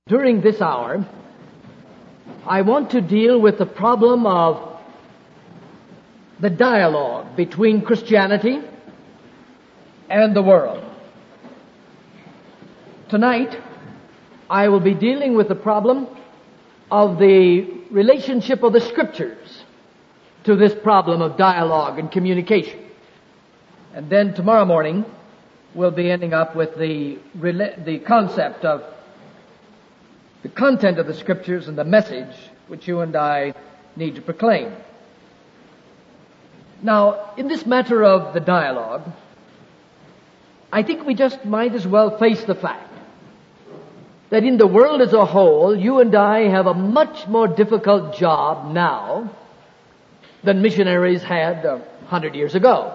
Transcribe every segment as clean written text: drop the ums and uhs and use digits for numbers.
During this hour, I want to deal with the problem of the dialogue between Christianity and the world. Tonight, I will be dealing with the problem of the relationship of the Scriptures to this problem of dialogue and communication. And then tomorrow morning, we'll be ending up with the concept of the content of the Scriptures and the message which you and I need to proclaim. Now, in this matter of the dialogue, I think we just might as well face the fact that in the world as a whole, you and I have a much more difficult job now than missionaries had 100 years ago.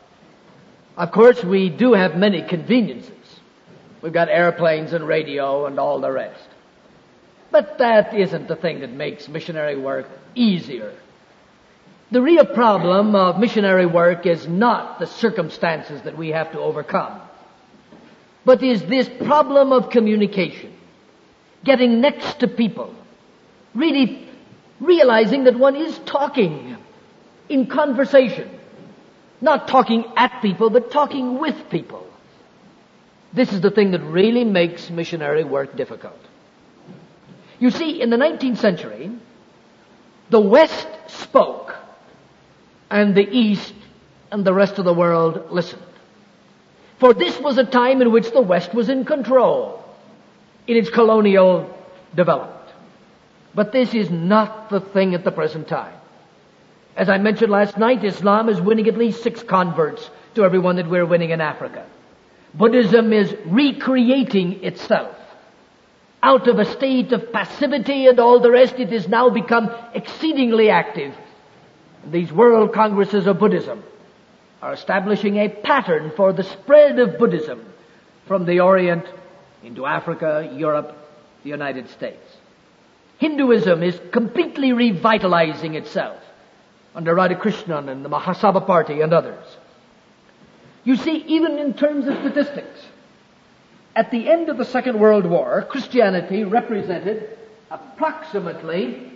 Of course, we do have many conveniences. We've got airplanes and radio and all the rest. But that isn't the thing that makes missionary work easier. The real problem of missionary work is not the circumstances that we have to overcome, but is this problem of communication, getting next to people, really realizing that one is talking in conversation, not talking at people, but talking with people. This is the thing that really makes missionary work difficult. You see, in the 19th century, the West spoke, and the East and the rest of the world listened. For this was a time in which the West was in control in its colonial development. But this is not the thing at the present time. As I mentioned last night, Islam is winning at least 6 converts to everyone that we're winning in Africa. Buddhism is recreating itself. Out of a state of passivity and all the rest, it has now become exceedingly active. These world congresses of Buddhism are establishing a pattern for the spread of Buddhism from the Orient into Africa, Europe, the United States. Hinduism is completely revitalizing itself under Radhakrishnan and the Mahasabha Party and others. You see, even in terms of statistics, at the end of the Second World War, Christianity represented approximately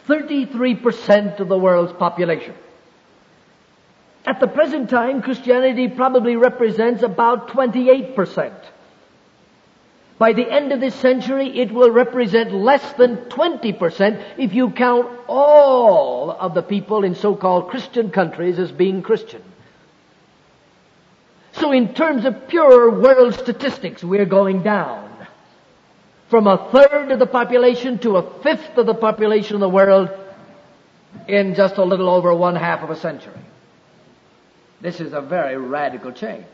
33% of the world's population. At the present time, Christianity probably represents about 28%. By the end of this century, it will represent less than 20% if you count all of the people in so-called Christian countries as being Christian. So in terms of pure world statistics, we're going down from 1/3 of the population to 1/5 of the population of the world in just a little over 1/2 of a century. This is a very radical change.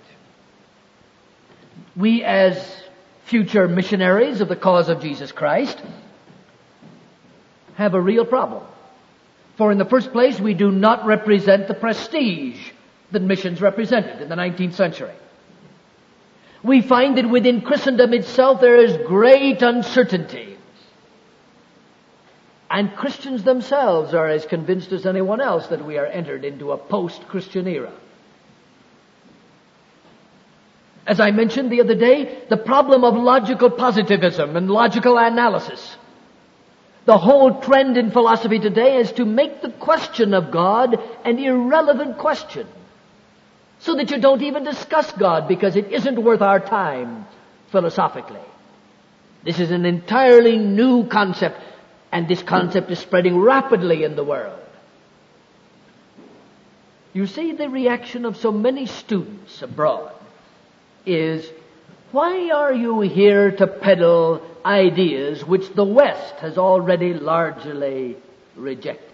We as future missionaries of the cause of Jesus Christ have a real problem. For in the first place, we do not represent the prestige that missions represented in the 19th century. We find that within Christendom itself there is great uncertainty. And Christians themselves are as convinced as anyone else that we are entered into a post-Christian era. As I mentioned the other day, the problem of logical positivism and logical analysis. The whole trend in philosophy today is to make the question of God an irrelevant question, so that you don't even discuss God because it isn't worth our time philosophically. This is an entirely new concept, and this concept is spreading rapidly in the world. You see, the reaction of so many students abroad is, why are you here to peddle ideas which the West has already largely rejected?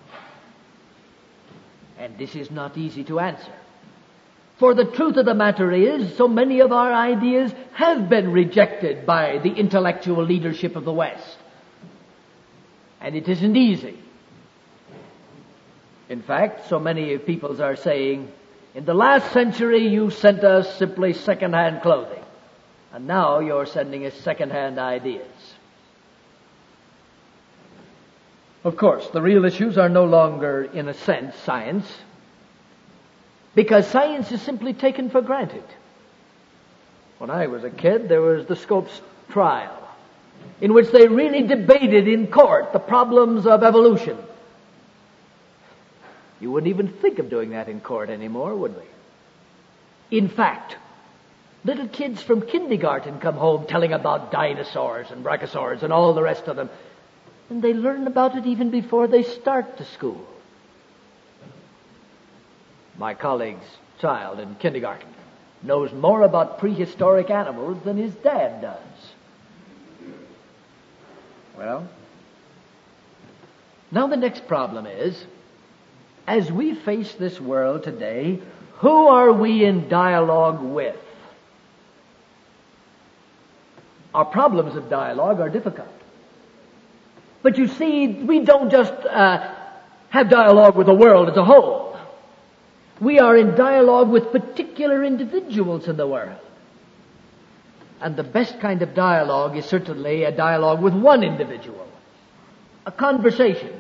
And this is not easy to answer. For the truth of the matter is, so many of our ideas have been rejected by the intellectual leadership of the West. And it isn't easy. In fact, so many people are saying, in the last century you sent us simply second-hand clothing, and now you're sending us second-hand ideas. Of course, the real issues are no longer, in a sense, science, because science is simply taken for granted. When I was a kid, there was the Scopes trial. in which they really debated in court the problems of evolution. You wouldn't even think of doing that in court anymore, would we? In fact, little kids from kindergarten come home telling about dinosaurs and brachiosaurs and all the rest of them. And they learn about it even before they start to school. My colleague's child in kindergarten knows more about prehistoric animals than his dad does. Well, now the next problem is, as we face this world today, who are we in dialogue with? Our problems of dialogue are difficult. But you see, we don't just have dialogue with the world as a whole. We are in dialogue with particular individuals in the world. And the best kind of dialogue is certainly a dialogue with one individual. A conversation.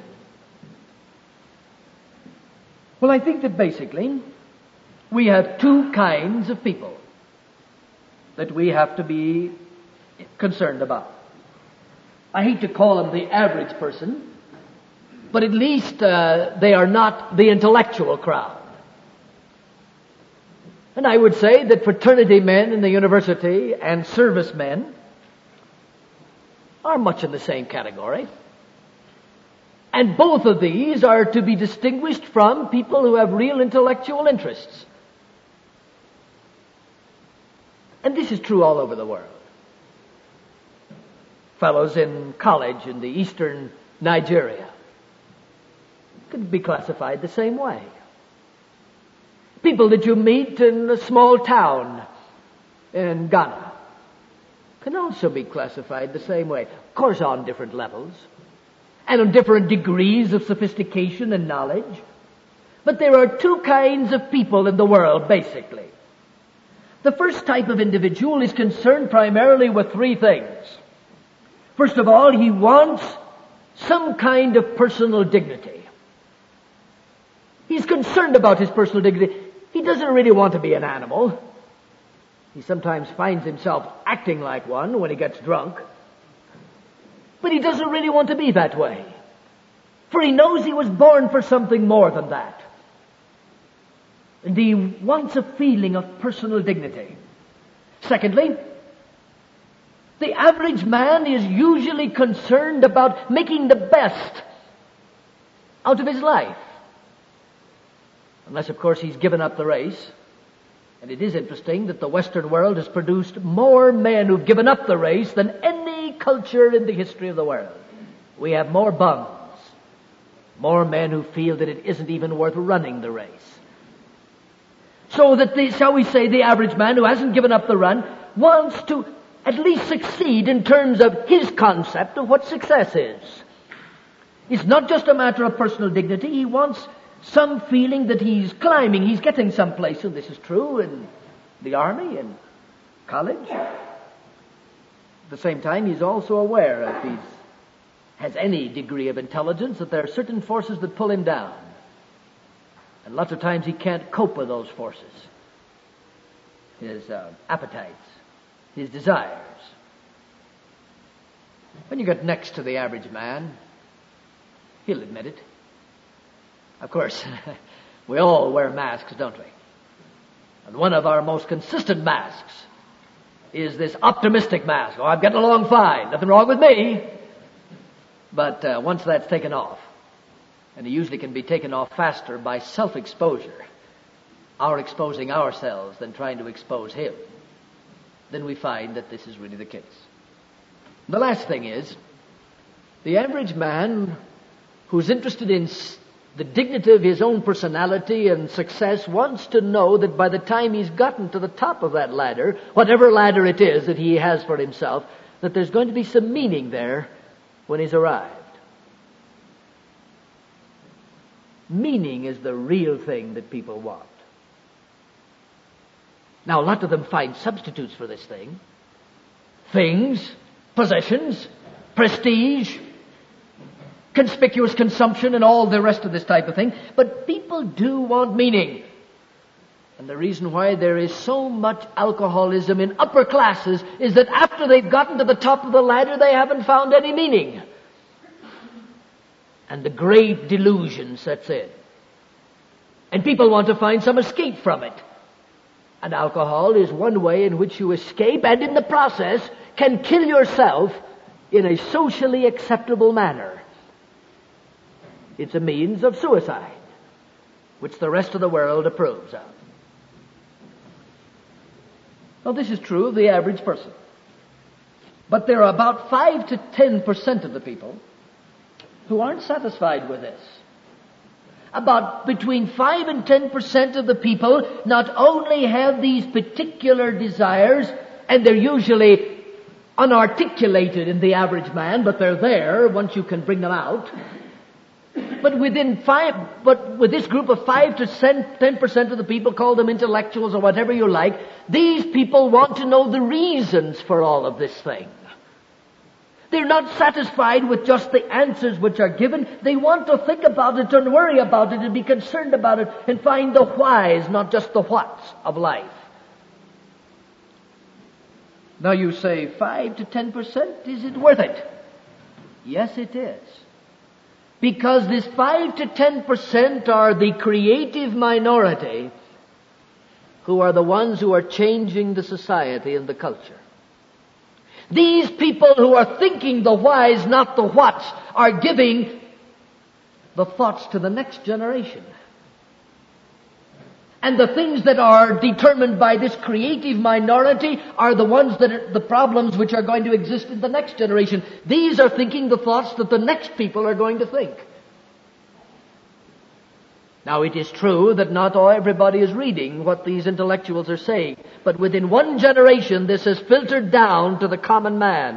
Well, I think that basically we have two kinds of people that we have to be concerned about. I hate to call them the average person, but at least they are not the intellectual crowd. And I would say that fraternity men in the university and servicemen are much in the same category. And both of these are to be distinguished from people who have real intellectual interests. And this is true all over the world. Fellows in college in the eastern Nigeria could be classified the same way. People that you meet in a small town in Ghana can also be classified the same way. Of course, on different levels and on different degrees of sophistication and knowledge. But there are two kinds of people in the world, basically. The first type of individual is concerned primarily with three things. First of all, he wants some kind of personal dignity. He's concerned about his personal dignity. He doesn't really want to be an animal. He sometimes finds himself acting like one when he gets drunk. But he doesn't really want to be that way. For he knows he was born for something more than that. And he wants a feeling of personal dignity. Secondly, the average man is usually concerned about making the best out of his life. Unless, of course, he's given up the race. And it is interesting that the Western world has produced more men who've given up the race than any culture in the history of the world. We have more bums. More men who feel that it isn't even worth running the race. So that shall we say, the average man who hasn't given up the run wants to at least succeed in terms of his concept of what success is. It's not just a matter of personal dignity. He wants some feeling that he's climbing, he's getting someplace. And this is true in the army and college. At the same time, he's also aware, if he has any degree of intelligence, that there are certain forces that pull him down. And lots of times he can't cope with those forces. His appetites, his desires. When you get next to the average man, he'll admit it. Of course, we all wear masks, don't we? And one of our most consistent masks is this optimistic mask. Oh, I'm getting along fine. Nothing wrong with me. But once that's taken off, and it usually can be taken off faster by self-exposure, our exposing ourselves than trying to expose him, then we find that this is really the case. The last thing is, the average man who's interested in the dignity of his own personality and success wants to know that by the time he's gotten to the top of that ladder, whatever ladder it is that he has for himself, that there's going to be some meaning there when he's arrived. Meaning is the real thing that people want. Now, a lot of them find substitutes for this thing. Things, possessions, prestige, conspicuous consumption, and all the rest of this type of thing. But people do want meaning. And the reason why there is so much alcoholism in upper classes is that after they've gotten to the top of the ladder, they haven't found any meaning. And the great delusion sets in. And people want to find some escape from it. And alcohol is one way in which you escape, and in the process can kill yourself in a socially acceptable manner. It's a means of suicide, which the rest of the world approves of. Well, this is true of the average person. But there are about 5 to 10% of the people who aren't satisfied with this. About between 5 and 10% of the people not only have these particular desires, and they're usually unarticulated in the average man, but they're there once you can bring them out. But with this group of 5 to 10% of the people, call them intellectuals or whatever you like, these people want to know the reasons for all of this thing. They're not satisfied with just the answers which are given. They want to think about it and worry about it and be concerned about it and find the whys, not just the whats of life. Now you say 5 to 10%, is it worth it? Yes, it is. Because this 5 to 10% are the creative minority who are the ones who are changing the society and the culture. These people who are thinking the whys, not the whats, are giving the thoughts to the next generation. And the things that are determined by this creative minority are the ones that are the problems which are going to exist in the next generation. These are thinking the thoughts that the next people are going to think. Now, it is true that not everybody is reading what these intellectuals are saying, but within one generation this has filtered down to the common man.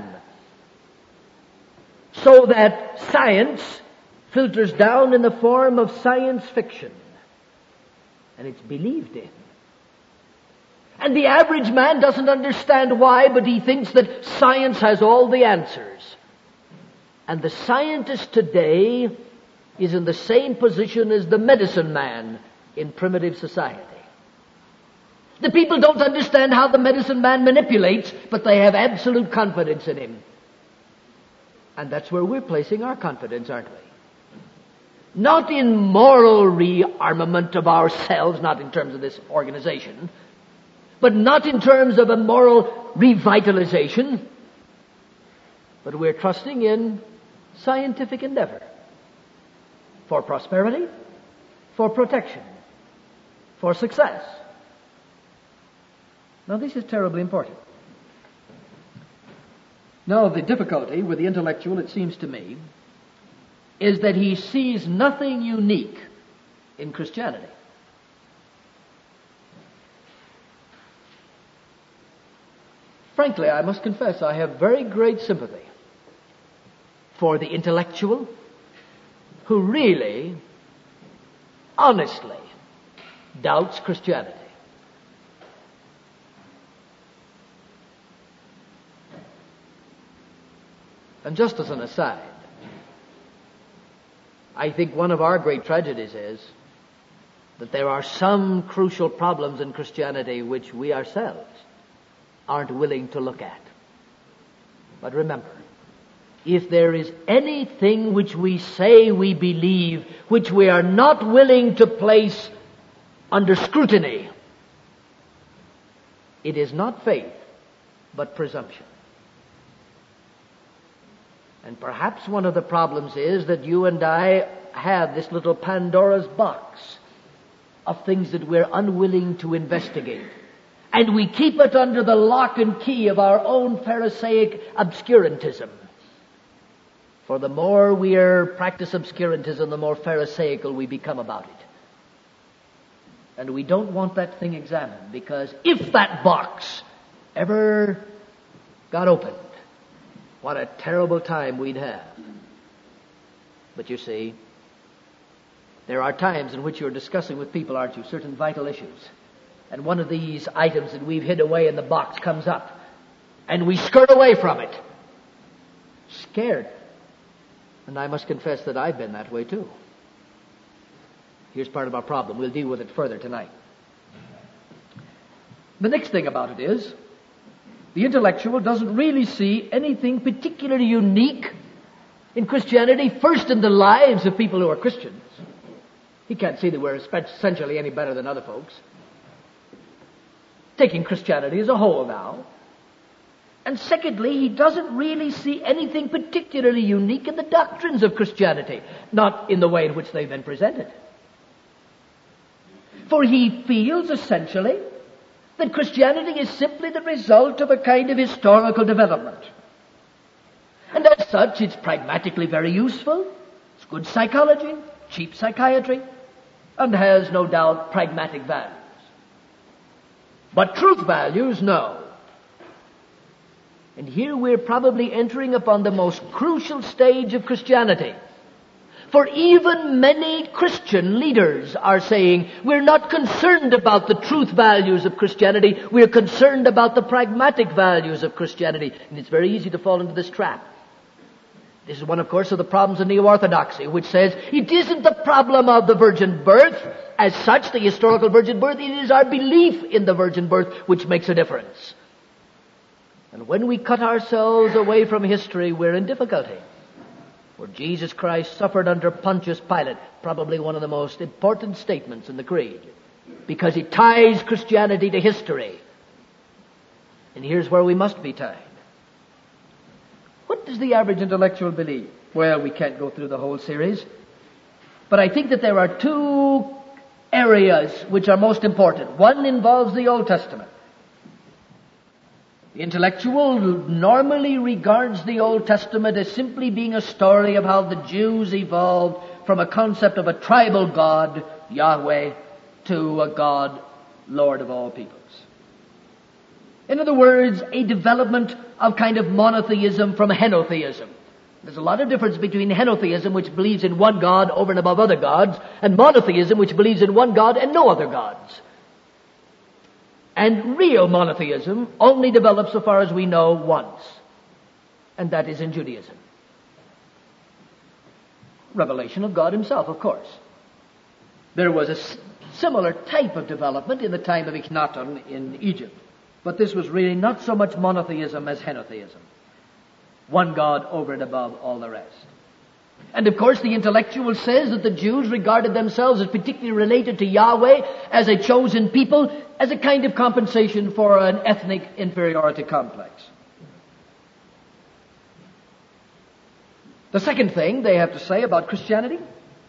So that science filters down in the form of science fiction. And it's believed in. And the average man doesn't understand why, but he thinks that science has all the answers. And the scientist today is in the same position as the medicine man in primitive society. The people don't understand how the medicine man manipulates, but they have absolute confidence in him. And that's where we're placing our confidence, aren't we? Not in moral rearmament of ourselves, not in terms of this organization, but not in terms of a moral revitalization, but we're trusting in scientific endeavor for prosperity, for protection, for success. Now, this is terribly important. Now, the difficulty with the intellectual, it seems to me, is that he sees nothing unique in Christianity. Frankly, I must confess I have very great sympathy for the intellectual who really, honestly, doubts Christianity. And just as an aside, I think one of our great tragedies is that there are some crucial problems in Christianity which we ourselves aren't willing to look at. But remember, if there is anything which we say we believe, which we are not willing to place under scrutiny, it is not faith, but presumption. And perhaps one of the problems is that you and I have this little Pandora's box of things that we're unwilling to investigate. And we keep it under the lock and key of our own Pharisaic obscurantism. For the more we practice obscurantism, the more Pharisaical we become about it. And we don't want that thing examined, because if that box ever got opened, what a terrible time we'd have. But you see, there are times in which you're discussing with people, aren't you, certain vital issues. And one of these items that we've hid away in the box comes up. And we skirt away from it. Scared. And I must confess that I've been that way too. Here's part of our problem. We'll deal with it further tonight. The next thing about it is, the intellectual doesn't really see anything particularly unique in Christianity, first in the lives of people who are Christians. He can't see that we're essentially any better than other folks. Taking Christianity as a whole now. And secondly, he doesn't really see anything particularly unique in the doctrines of Christianity, not in the way in which they've been presented. For he feels essentially that Christianity is simply the result of a kind of historical development. And as such, it's pragmatically very useful. It's good psychology, cheap psychiatry, and has no doubt pragmatic values. But truth values, no. And here we're probably entering upon the most crucial stage of Christianity. For even many Christian leaders are saying, we're not concerned about the truth values of Christianity, we're concerned about the pragmatic values of Christianity. And it's very easy to fall into this trap. This is one, of course, of the problems of neo-orthodoxy, which says it isn't the problem of the virgin birth as such, the historical virgin birth, it is our belief in the virgin birth which makes a difference. And when we cut ourselves away from history, we're in difficulty. For Jesus Christ suffered under Pontius Pilate, probably one of the most important statements in the Creed, because it ties Christianity to history. And here's where we must be tied. What does the average intellectual believe? Well, we can't go through the whole series, but I think that there are two areas which are most important. One involves the Old Testament. The intellectual normally regards the Old Testament as simply being a story of how the Jews evolved from a concept of a tribal God, Yahweh, to a God, Lord of all peoples. In other words, a development of kind of monotheism from henotheism. There's a lot of difference between henotheism, which believes in one God over and above other gods, and monotheism, which believes in one God and no other gods. And real monotheism only develops, so far as we know, once. And that is in Judaism. Revelation of God himself, of course. There was a similar type of development in the time of Akhenaten in Egypt. But this was really not so much monotheism as henotheism. One God over and above all the rest. And of course the intellectual says that the Jews regarded themselves as particularly related to Yahweh as a chosen people, as a kind of compensation for an ethnic inferiority complex. The second thing they have to say about Christianity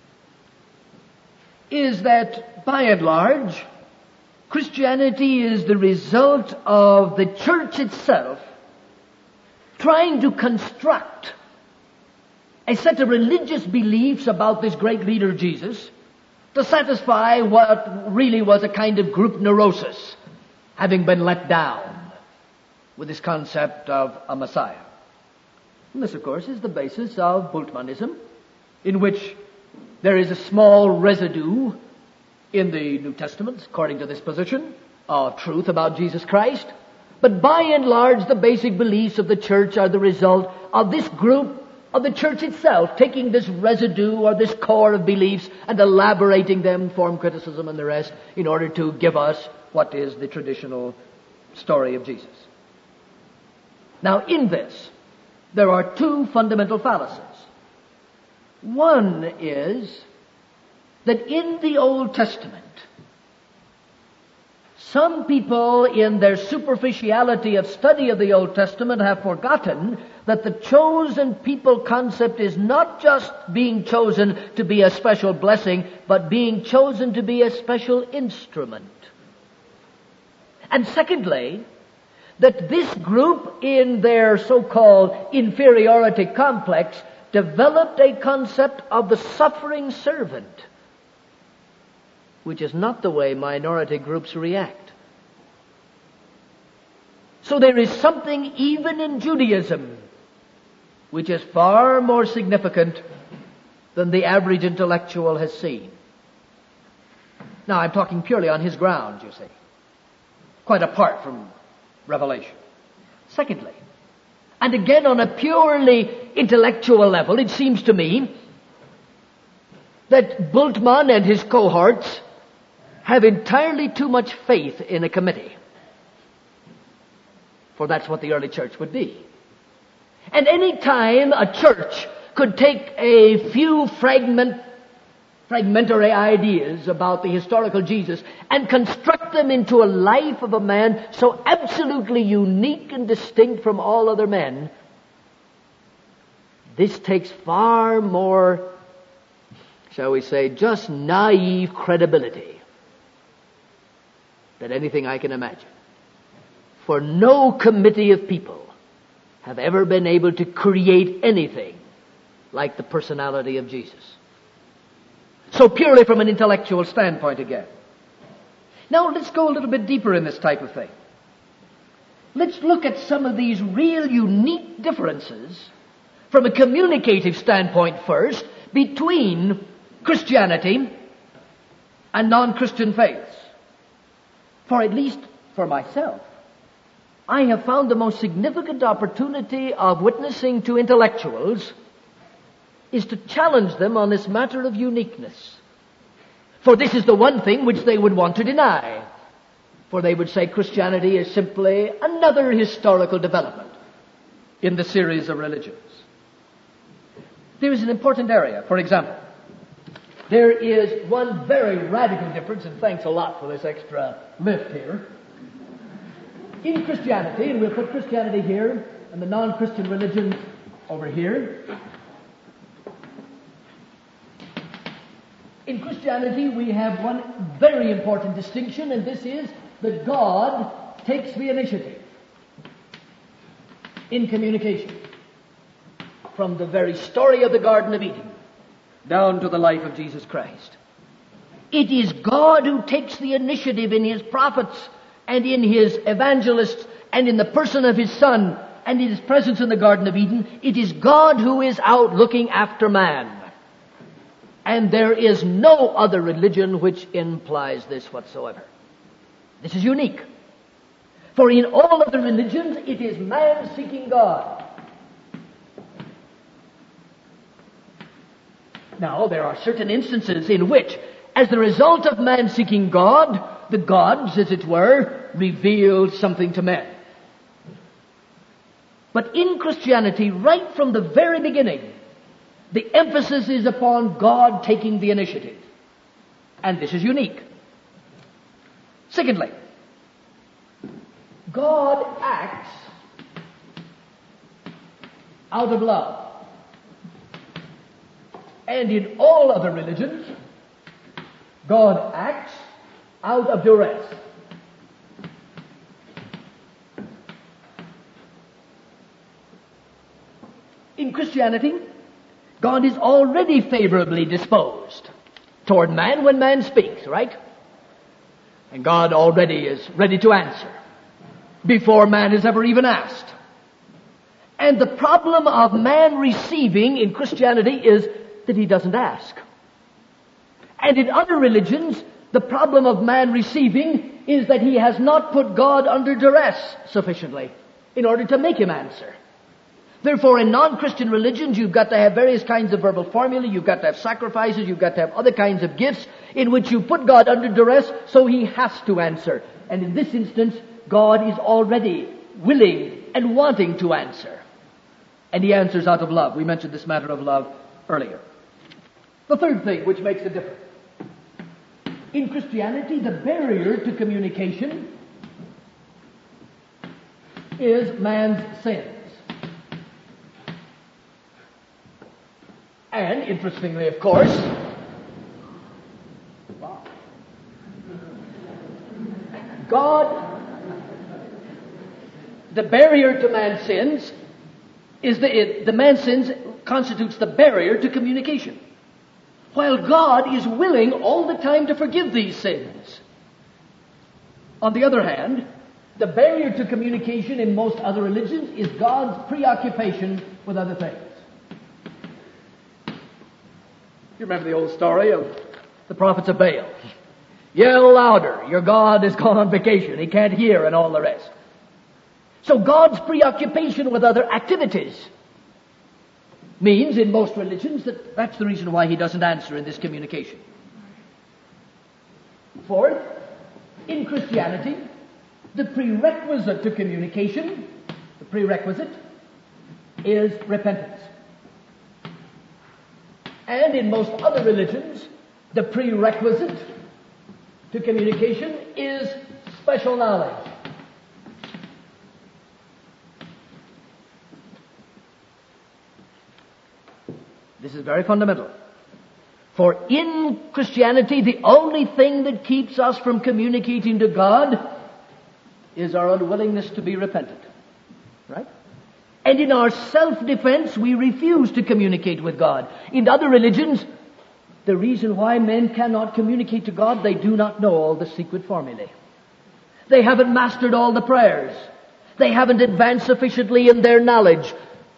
is that, by and large, Christianity is the result of the church itself trying to construct a set of religious beliefs about this great leader Jesus to satisfy what really was a kind of group neurosis, having been let down with this concept of a Messiah. And this, of course, is the basis of Bultmannism, in which there is a small residue in the New Testament, according to this position, of truth about Jesus Christ. But by and large, the basic beliefs of the church are the result of this group of the church itself, taking this residue or this core of beliefs and elaborating them, form criticism and the rest, in order to give us what is the traditional story of Jesus. Now, in this, there are two fundamental fallacies. One is that in the Old Testament, some people in their superficiality of study of the Old Testament have forgotten that the chosen people concept is not just being chosen to be a special blessing, but being chosen to be a special instrument. And secondly, that this group in their so-called inferiority complex developed a concept of the suffering servant, which is not the way minority groups react. So there is something even in Judaism which is far more significant than the average intellectual has seen. Now, I'm talking purely on his grounds, you see, quite apart from Revelation. Secondly, and again on a purely intellectual level, it seems to me that Bultmann and his cohorts have entirely too much faith in a committee. For that's what the early church would be. And any time a church could take a few fragmentary ideas about the historical Jesus and construct them into a life of a man so absolutely unique and distinct from all other men, this takes far more, shall we say, just naive credibility than anything I can imagine. For no committee of people have ever been able to create anything like the personality of Jesus. So purely from an intellectual standpoint again. Now let's go a little bit deeper in this type of thing. Let's look at some of these real unique differences from a communicative standpoint first between Christianity and non-Christian faiths. For at least for myself, I have found the most significant opportunity of witnessing to intellectuals is to challenge them on this matter of uniqueness. For this is the one thing which they would want to deny. For they would say Christianity is simply another historical development in the series of religions. There is an important area. For example, there is one very radical difference, and thanks a lot for this extra lift here. In Christianity, and we'll put Christianity here and the non-Christian religions over here. In Christianity, we have one very important distinction, and this is that God takes the initiative in communication. From the very story of the Garden of Eden down to the life of Jesus Christ. It is God who takes the initiative in His prophets and in His evangelists and in the person of His Son and in His presence in the Garden of Eden. It is God who is out looking after man. And there is no other religion which implies this whatsoever. This is unique. For in all other religions, it is man seeking God. Now, there are certain instances in which, as the result of man seeking God, the gods, as it were, reveal something to men. But in Christianity, right from the very beginning, the emphasis is upon God taking the initiative. And this is unique. Secondly, God acts out of love. And in all other religions, God acts out of duress. In Christianity, God is already favorably disposed toward man when man speaks, right? And God already is ready to answer before man has ever even asked. And the problem of man receiving in Christianity is that he doesn't ask. And in other religions, the problem of man receiving is that he has not put God under duress sufficiently in order to make him answer. Therefore, in non-Christian religions, you've got to have various kinds of verbal formulae, you've got to have sacrifices, you've got to have other kinds of gifts in which you put God under duress so he has to answer. And in this instance, God is already willing and wanting to answer. And he answers out of love. We mentioned this matter of love earlier. The third thing which makes a difference. In Christianity, the barrier to communication is man's sins. And, interestingly, of course, the barrier to man's sins is the man's sins constitutes the barrier to communication. While God is willing all the time to forgive these sins. On the other hand, the barrier to communication in most other religions is God's preoccupation with other things. You remember the old story of the prophets of Baal. Yell louder, your God is gone on vacation, he can't hear, and all the rest. So God's preoccupation with other activities means in most religions that that's the reason why he doesn't answer in this communication. Fourth, in Christianity, The prerequisite to communication, the prerequisite, is repentance. And in most other religions, the prerequisite to communication is special knowledge. This is very fundamental. For in Christianity, the only thing that keeps us from communicating to God is our unwillingness to be repentant. Right? And in our self-defense, we refuse to communicate with God. In other religions, the reason why men cannot communicate to God, they do not know all the secret formulae. They haven't mastered all the prayers. They haven't advanced sufficiently in their knowledge.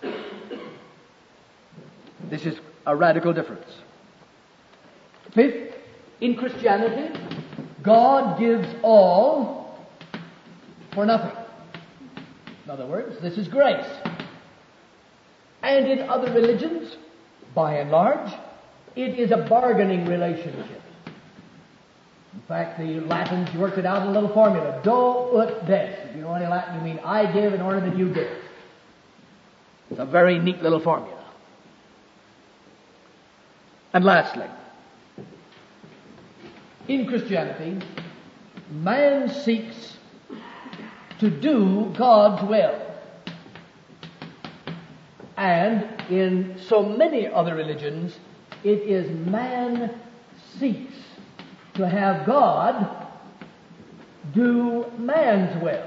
This is a radical difference. Fifth, in Christianity, God gives all for nothing. In other words, this is grace. And in other religions, by and large, it is a bargaining relationship. In fact, the Latins worked it out in a little formula. Do ut des. If you know any Latin, you mean I give in order that you give. It's a very neat little formula. And lastly, in Christianity, man seeks to do God's will. And in so many other religions, it is man seeks to have God do man's will.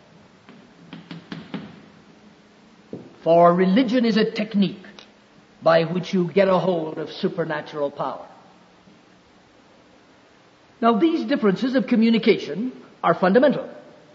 For religion is a technique by which you get a hold of supernatural power. Now, these differences of communication are fundamental.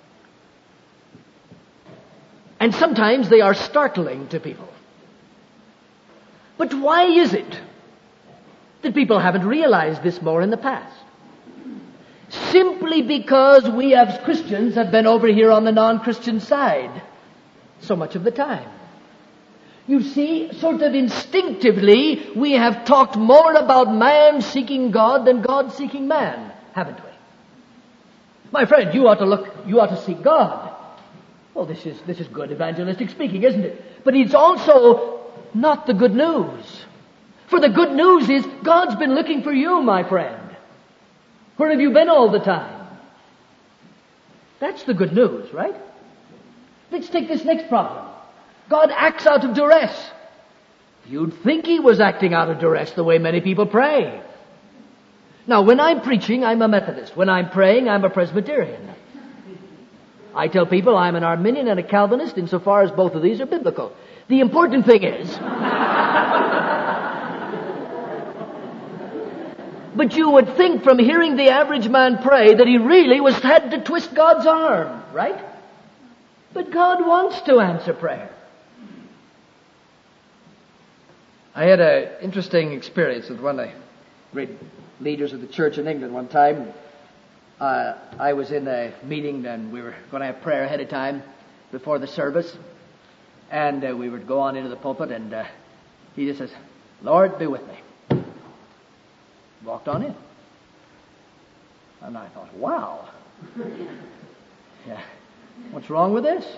And sometimes they are startling to people. But why is it that people haven't realized this more in the past? Simply because we as Christians have been over here on the non-Christian side so much of the time. You see, sort of instinctively, we have talked more about man seeking God than God seeking man, haven't we? My friend, you ought to seek God. Well, this is good evangelistic speaking, isn't it? But it's also not the good news. For the good news is God's been looking for you, my friend. Where have you been all the time? That's the good news, right? Let's take this next problem. God acts out of duress. You'd think He was acting out of duress the way many people pray. Now, when I'm preaching, I'm a Methodist. When I'm praying, I'm a Presbyterian. I tell people I'm an Arminian and a Calvinist insofar as both of these are biblical. The important thing is... But you would think from hearing the average man pray that he really had to twist God's arm, right? But God wants to answer prayer. I had an interesting experience with one of the great leaders of the church in England one time. I was in a meeting and we were going to have prayer ahead of time before the service. And we would go on into the pulpit and he just says, "Lord, be with me." Walked on in. And I thought, wow. Yeah. What's wrong with this?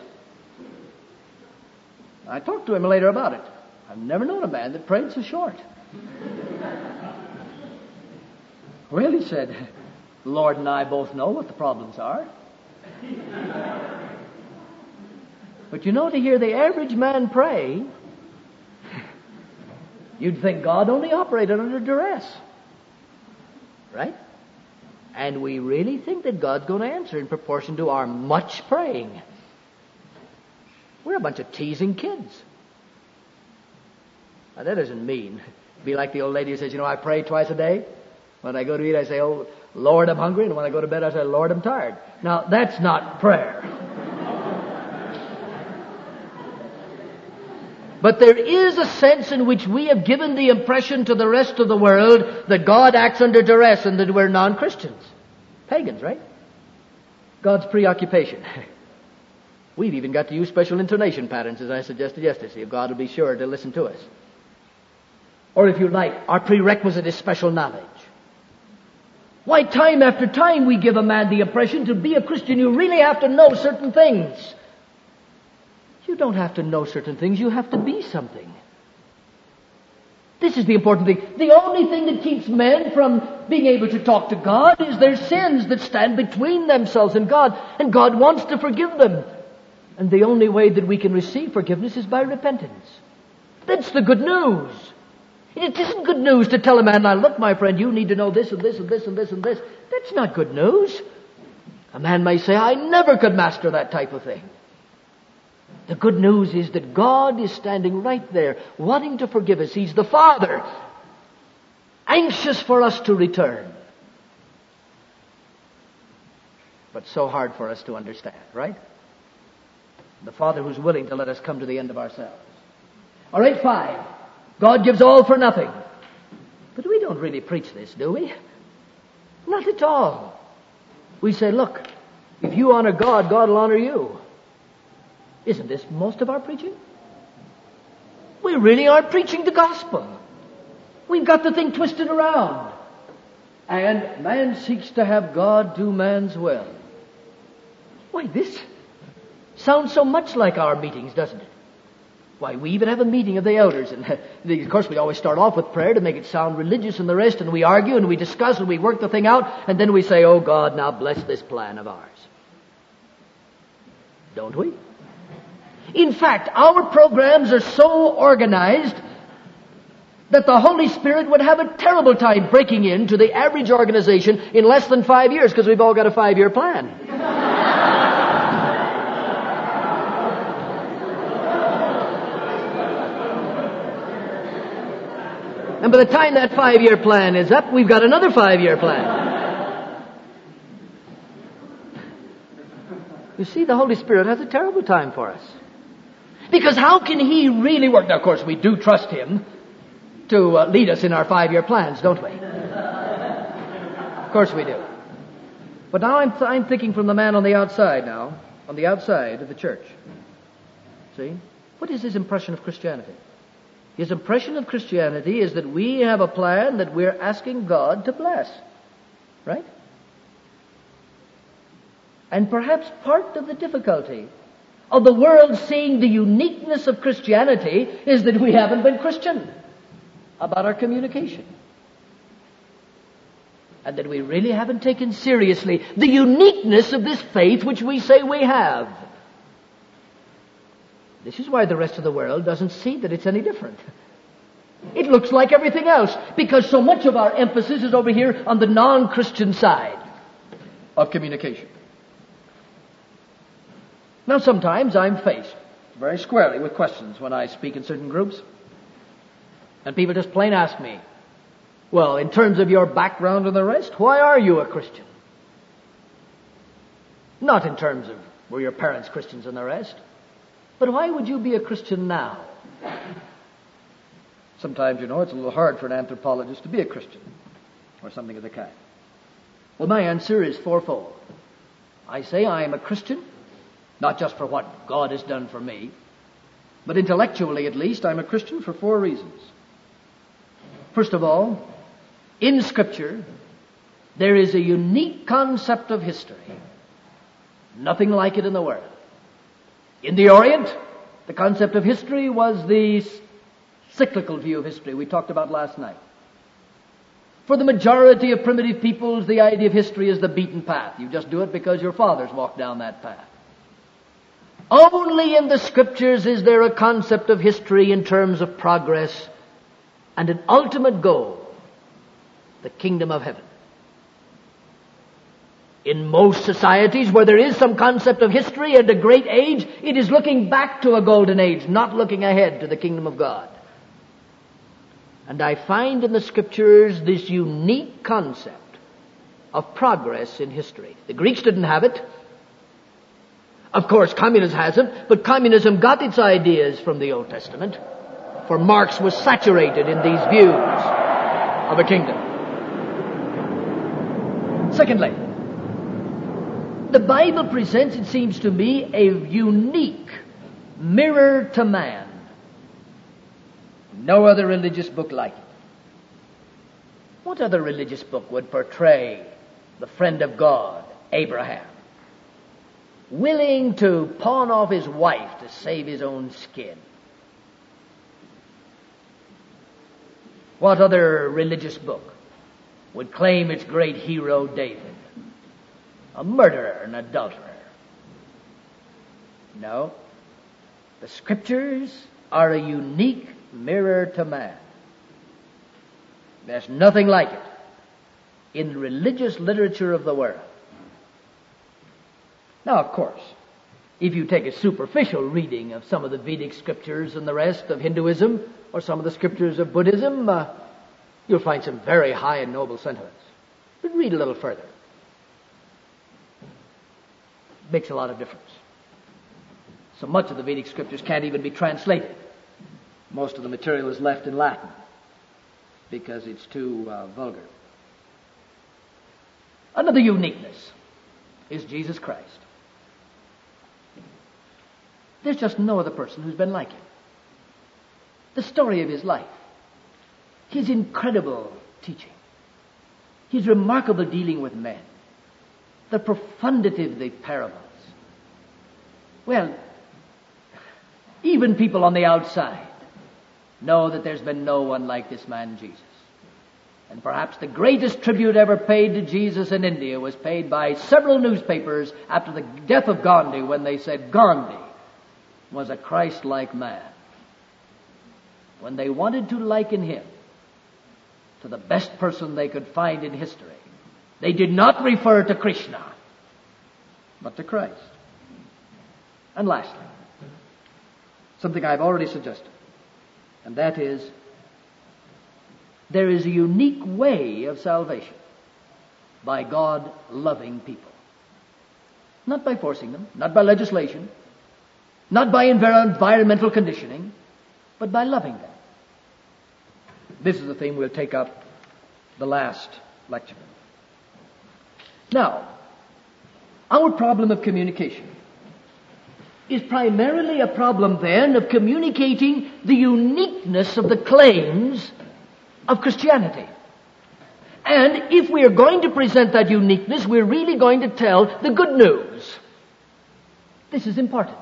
I talked to him later about it. I've never known a man that prayed so short. Well, he said, "The Lord and I both know what the problems are." But you know, to hear the average man pray, you'd think God only operated under duress. Right? And we really think that God's going to answer in proportion to our much praying. We're a bunch of teasing kids. Now, that doesn't mean. Be like the old lady who says, I pray twice a day. When I go to eat, I say, "Oh, Lord, I'm hungry." And when I go to bed, I say, "Lord, I'm tired." Now, that's not prayer. But there is a sense in which we have given the impression to the rest of the world that God acts under duress and that we're non-Christians. Pagans, right? God's preoccupation. We've even got to use special intonation patterns, as I suggested yesterday, see if God will be sure to listen to us. Or if you like, our prerequisite is special knowledge. Why, time after time we give a man the impression to be a Christian you really have to know certain things. You don't have to know certain things, you have to be something. This is the important thing. The only thing that keeps men from being able to talk to God is their sins that stand between themselves and God. And God wants to forgive them. And the only way that we can receive forgiveness is by repentance. That's the good news. It isn't good news to tell a man, now look, my friend, you need to know this and this and this and this and this. That's not good news. A man may say, I never could master that type of thing. The good news is that God is standing right there, wanting to forgive us. He's the Father, anxious for us to return. But so hard for us to understand, right? The Father who's willing to let us come to the end of ourselves. All right, 5. God gives all for nothing. But we don't really preach this, do we? Not at all. We say, look, if you honor God, God will honor you. Isn't this most of our preaching? We really aren't preaching the gospel. We've got the thing twisted around. And man seeks to have God do man's will. Why, this sounds so much like our meetings, doesn't it? Why, we even have a meeting of the elders. And of course we always start off with prayer to make it sound religious and the rest. And we argue and we discuss and we work the thing out. And then we say, oh God, now bless this plan of ours. Don't we? In fact, our programs are so organized that the Holy Spirit would have a terrible time breaking into the average organization in less than 5 years, because we've all got a 5-year plan. And by the time that 5-year plan is up, we've got another 5-year plan. You see, the Holy Spirit has a terrible time for us. Because how can He really work? Now, of course, we do trust Him to lead us in our 5-year plans, don't we? Of course we do. But now I'm thinking from the man on the outside now, on the outside of the church. See? What is his impression of Christianity? His impression of Christianity is that we have a plan that we're asking God to bless. Right? And perhaps part of the difficulty of the world seeing the uniqueness of Christianity is that we haven't been Christian about our communication. And that we really haven't taken seriously the uniqueness of this faith which we say we have. This is why the rest of the world doesn't see that it's any different. It looks like everything else, because so much of our emphasis is over here on the non-Christian side of communication. Now, sometimes I'm faced very squarely with questions when I speak in certain groups. And people just plain ask me, well, in terms of your background and the rest, why are you a Christian? Not in terms of were your parents Christians and the rest, but why would you be a Christian now? Sometimes, it's a little hard for an anthropologist to be a Christian, or something of the kind. Well, my answer is fourfold. I say I am a Christian, not just for what God has done for me, but intellectually at least, I'm a Christian for 4 reasons. First of all, in Scripture, there is a unique concept of history. Nothing like it in the world. In the Orient, the concept of history was the cyclical view of history we talked about last night. For the majority of primitive peoples, the idea of history is the beaten path. You just do it because your fathers walked down that path. Only in the Scriptures is there a concept of history in terms of progress and an ultimate goal, the kingdom of heaven. In most societies where there is some concept of history and a great age, it is looking back to a golden age, not looking ahead to the kingdom of God. And I find in the Scriptures this unique concept of progress in history. The Greeks didn't have it. Of course, communism hasn't, but communism got its ideas from the Old Testament, for Marx was saturated in these views of a kingdom. Secondly, the Bible presents, it seems to me, a unique mirror to man. No other religious book like it. What other religious book would portray the friend of God, Abraham, willing to pawn off his wife to save his own skin. What other religious book would claim its great hero David, a murderer and adulterer? No. The Scriptures are a unique mirror to man. There's nothing like it in the religious literature of the world. Now, of course, if you take a superficial reading of some of the Vedic scriptures and the rest of Hinduism, or some of the scriptures of Buddhism, you'll find some very high and noble sentiments. But read a little further. It makes a lot of difference. So much of the Vedic scriptures can't even be translated. Most of the material is left in Latin because it's too vulgar. Another uniqueness is Jesus Christ. There's just no other person who's been like him. The story of his life, his incredible teaching, his remarkable dealing with men, the profundity of the parables. Well, even people on the outside know that there's been no one like this man Jesus. And perhaps the greatest tribute ever paid to Jesus in India was paid by several newspapers after the death of Gandhi, when they said Gandhi was a Christ-like man. When they wanted to liken him to the best person they could find in history, they did not refer to Krishna, but to Christ. And lastly, something I've already suggested, and that is, there is a unique way of salvation by God loving people. Not by forcing them, not by legislation, not by environmental conditioning, but by loving them. This is the theme we'll take up the last lecture. Now, our problem of communication is primarily a problem then of communicating the uniqueness of the claims of Christianity. And if we are going to present that uniqueness, we're really going to tell the good news. This is important.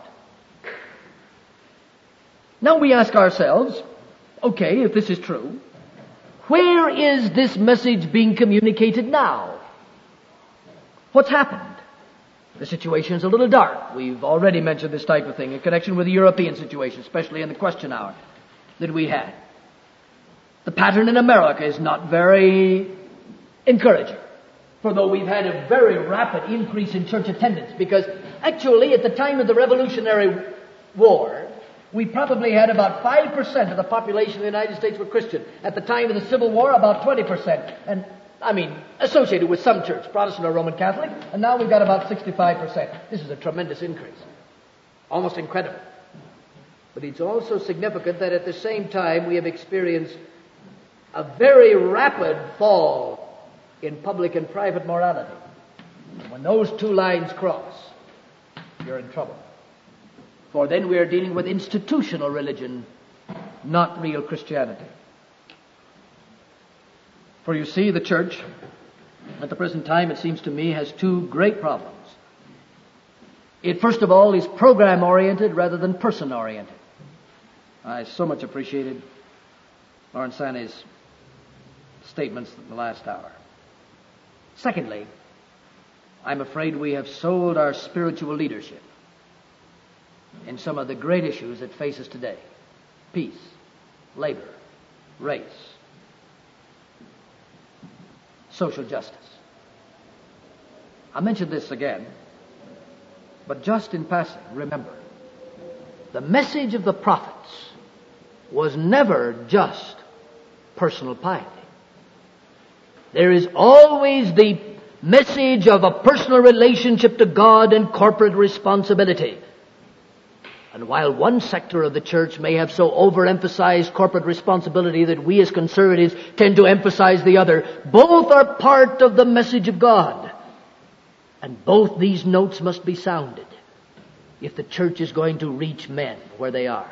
Now we ask ourselves, okay, if this is true, where is this message being communicated now? What's happened? The situation is a little dark. We've already mentioned this type of thing in connection with the European situation, especially in the question hour that we had. The pattern in America is not very encouraging, for though we've had a very rapid increase in church attendance, because actually at the time of the Revolutionary War, we probably had about 5% of the population of the United States were Christian. At the time of the Civil War, about 20%. And, associated with some church, Protestant or Roman Catholic, and now we've got about 65%. This is a tremendous increase. Almost incredible. But it's also significant that at the same time we have experienced a very rapid fall in public and private morality. When those two lines cross, you're in trouble. For then we are dealing with institutional religion, not real Christianity. For you see, the church, at the present time, it seems to me, has two great problems. It, first of all, is program-oriented rather than person-oriented. I so much appreciated Lawrence Sane's statements in the last hour. Secondly, I'm afraid we have sold our spiritual leadership in some of the great issues that face us today. Peace, labor, race, social justice. I mention this again, but just in passing, remember, the message of the prophets was never just personal piety. There is always the message of a personal relationship to God and corporate responsibility. And while one sector of the church may have so overemphasized corporate responsibility that we as conservatives tend to emphasize the other, both are part of the message of God. And both these notes must be sounded if the church is going to reach men where they are.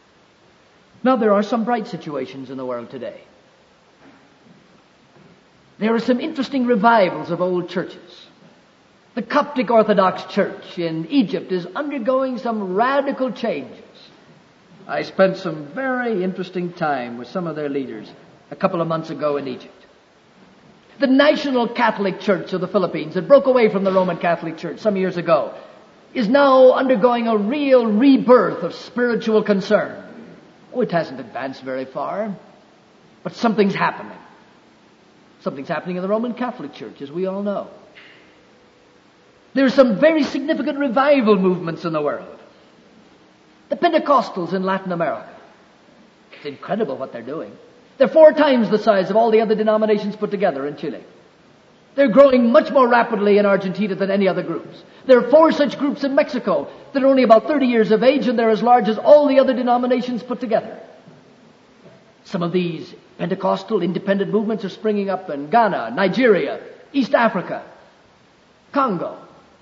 Now, there are some bright situations in the world today. There are some interesting revivals of old churches. The Coptic Orthodox Church in Egypt is undergoing some radical changes. I spent some very interesting time with some of their leaders a couple of months ago in Egypt. The National Catholic Church of the Philippines that broke away from the Roman Catholic Church some years ago is now undergoing a real rebirth of spiritual concern. Oh, it hasn't advanced very far, but something's happening. Something's happening in the Roman Catholic Church, as we all know. There are some very significant revival movements in the world. The Pentecostals in Latin America. It's incredible what they're doing. They're 4 times the size of all the other denominations put together in Chile. They're growing much more rapidly in Argentina than any other groups. There are 4 such groups in Mexico that are only about 30 years of age, and they're as large as all the other denominations put together. Some of these Pentecostal independent movements are springing up in Ghana, Nigeria, East Africa, Congo.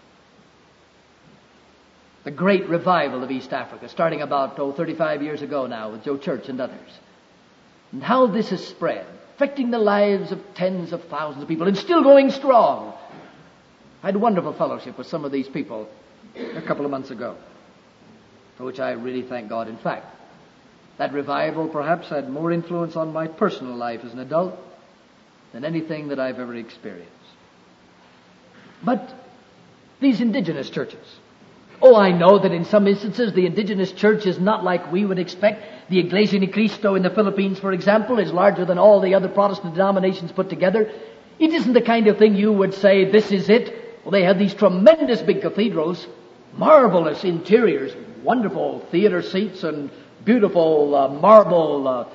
The great revival of East Africa, starting about 35 years ago now with Joe Church and others. And how this has spread, affecting the lives of tens of thousands of people, and still going strong. I had a wonderful fellowship with some of these people a couple of months ago, for which I really thank God. In fact, that revival perhaps had more influence on my personal life as an adult than anything that I've ever experienced. But these indigenous churches, I know that in some instances the indigenous church is not like we would expect. The Iglesia Ni Cristo in the Philippines, for example, is larger than all the other Protestant denominations put together. It isn't the kind of thing you would say, this is it. Well, they have these tremendous big cathedrals, marvelous interiors, wonderful theater seats, and beautiful marble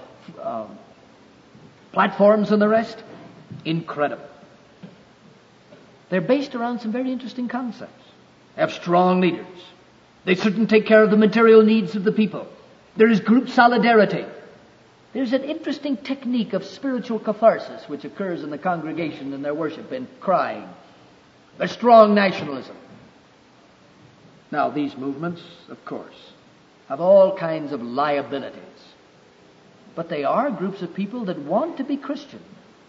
platforms and the rest. Incredible. They're based around some very interesting concepts. They have strong leaders. They certainly take care of the material needs of the people. There is group solidarity. There's an interesting technique of spiritual catharsis which occurs in the congregation in their worship in crying. There's strong nationalism. Now, these movements, of course, have all kinds of liabilities. But they are groups of people that want to be Christian.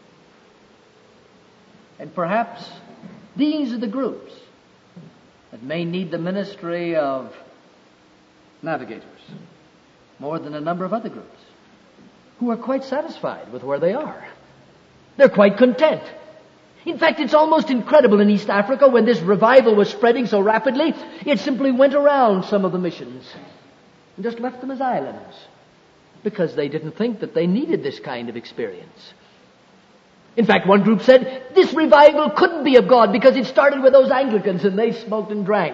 And perhaps these are the groups that may need the ministry of navigators more than a number of other groups who are quite satisfied with where they are. They're quite content. In fact, it's almost incredible in East Africa when this revival was spreading so rapidly, it simply went around some of the missions and just left them as islands because they didn't think that they needed this kind of experience. In fact, one group said, this revival couldn't be of God because it started with those Anglicans and they smoked and drank.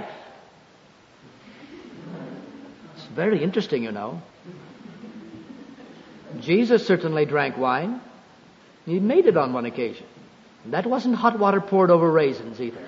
It's very interesting, you know. Jesus certainly drank wine. He made it on one occasion. And that wasn't hot water poured over raisins either.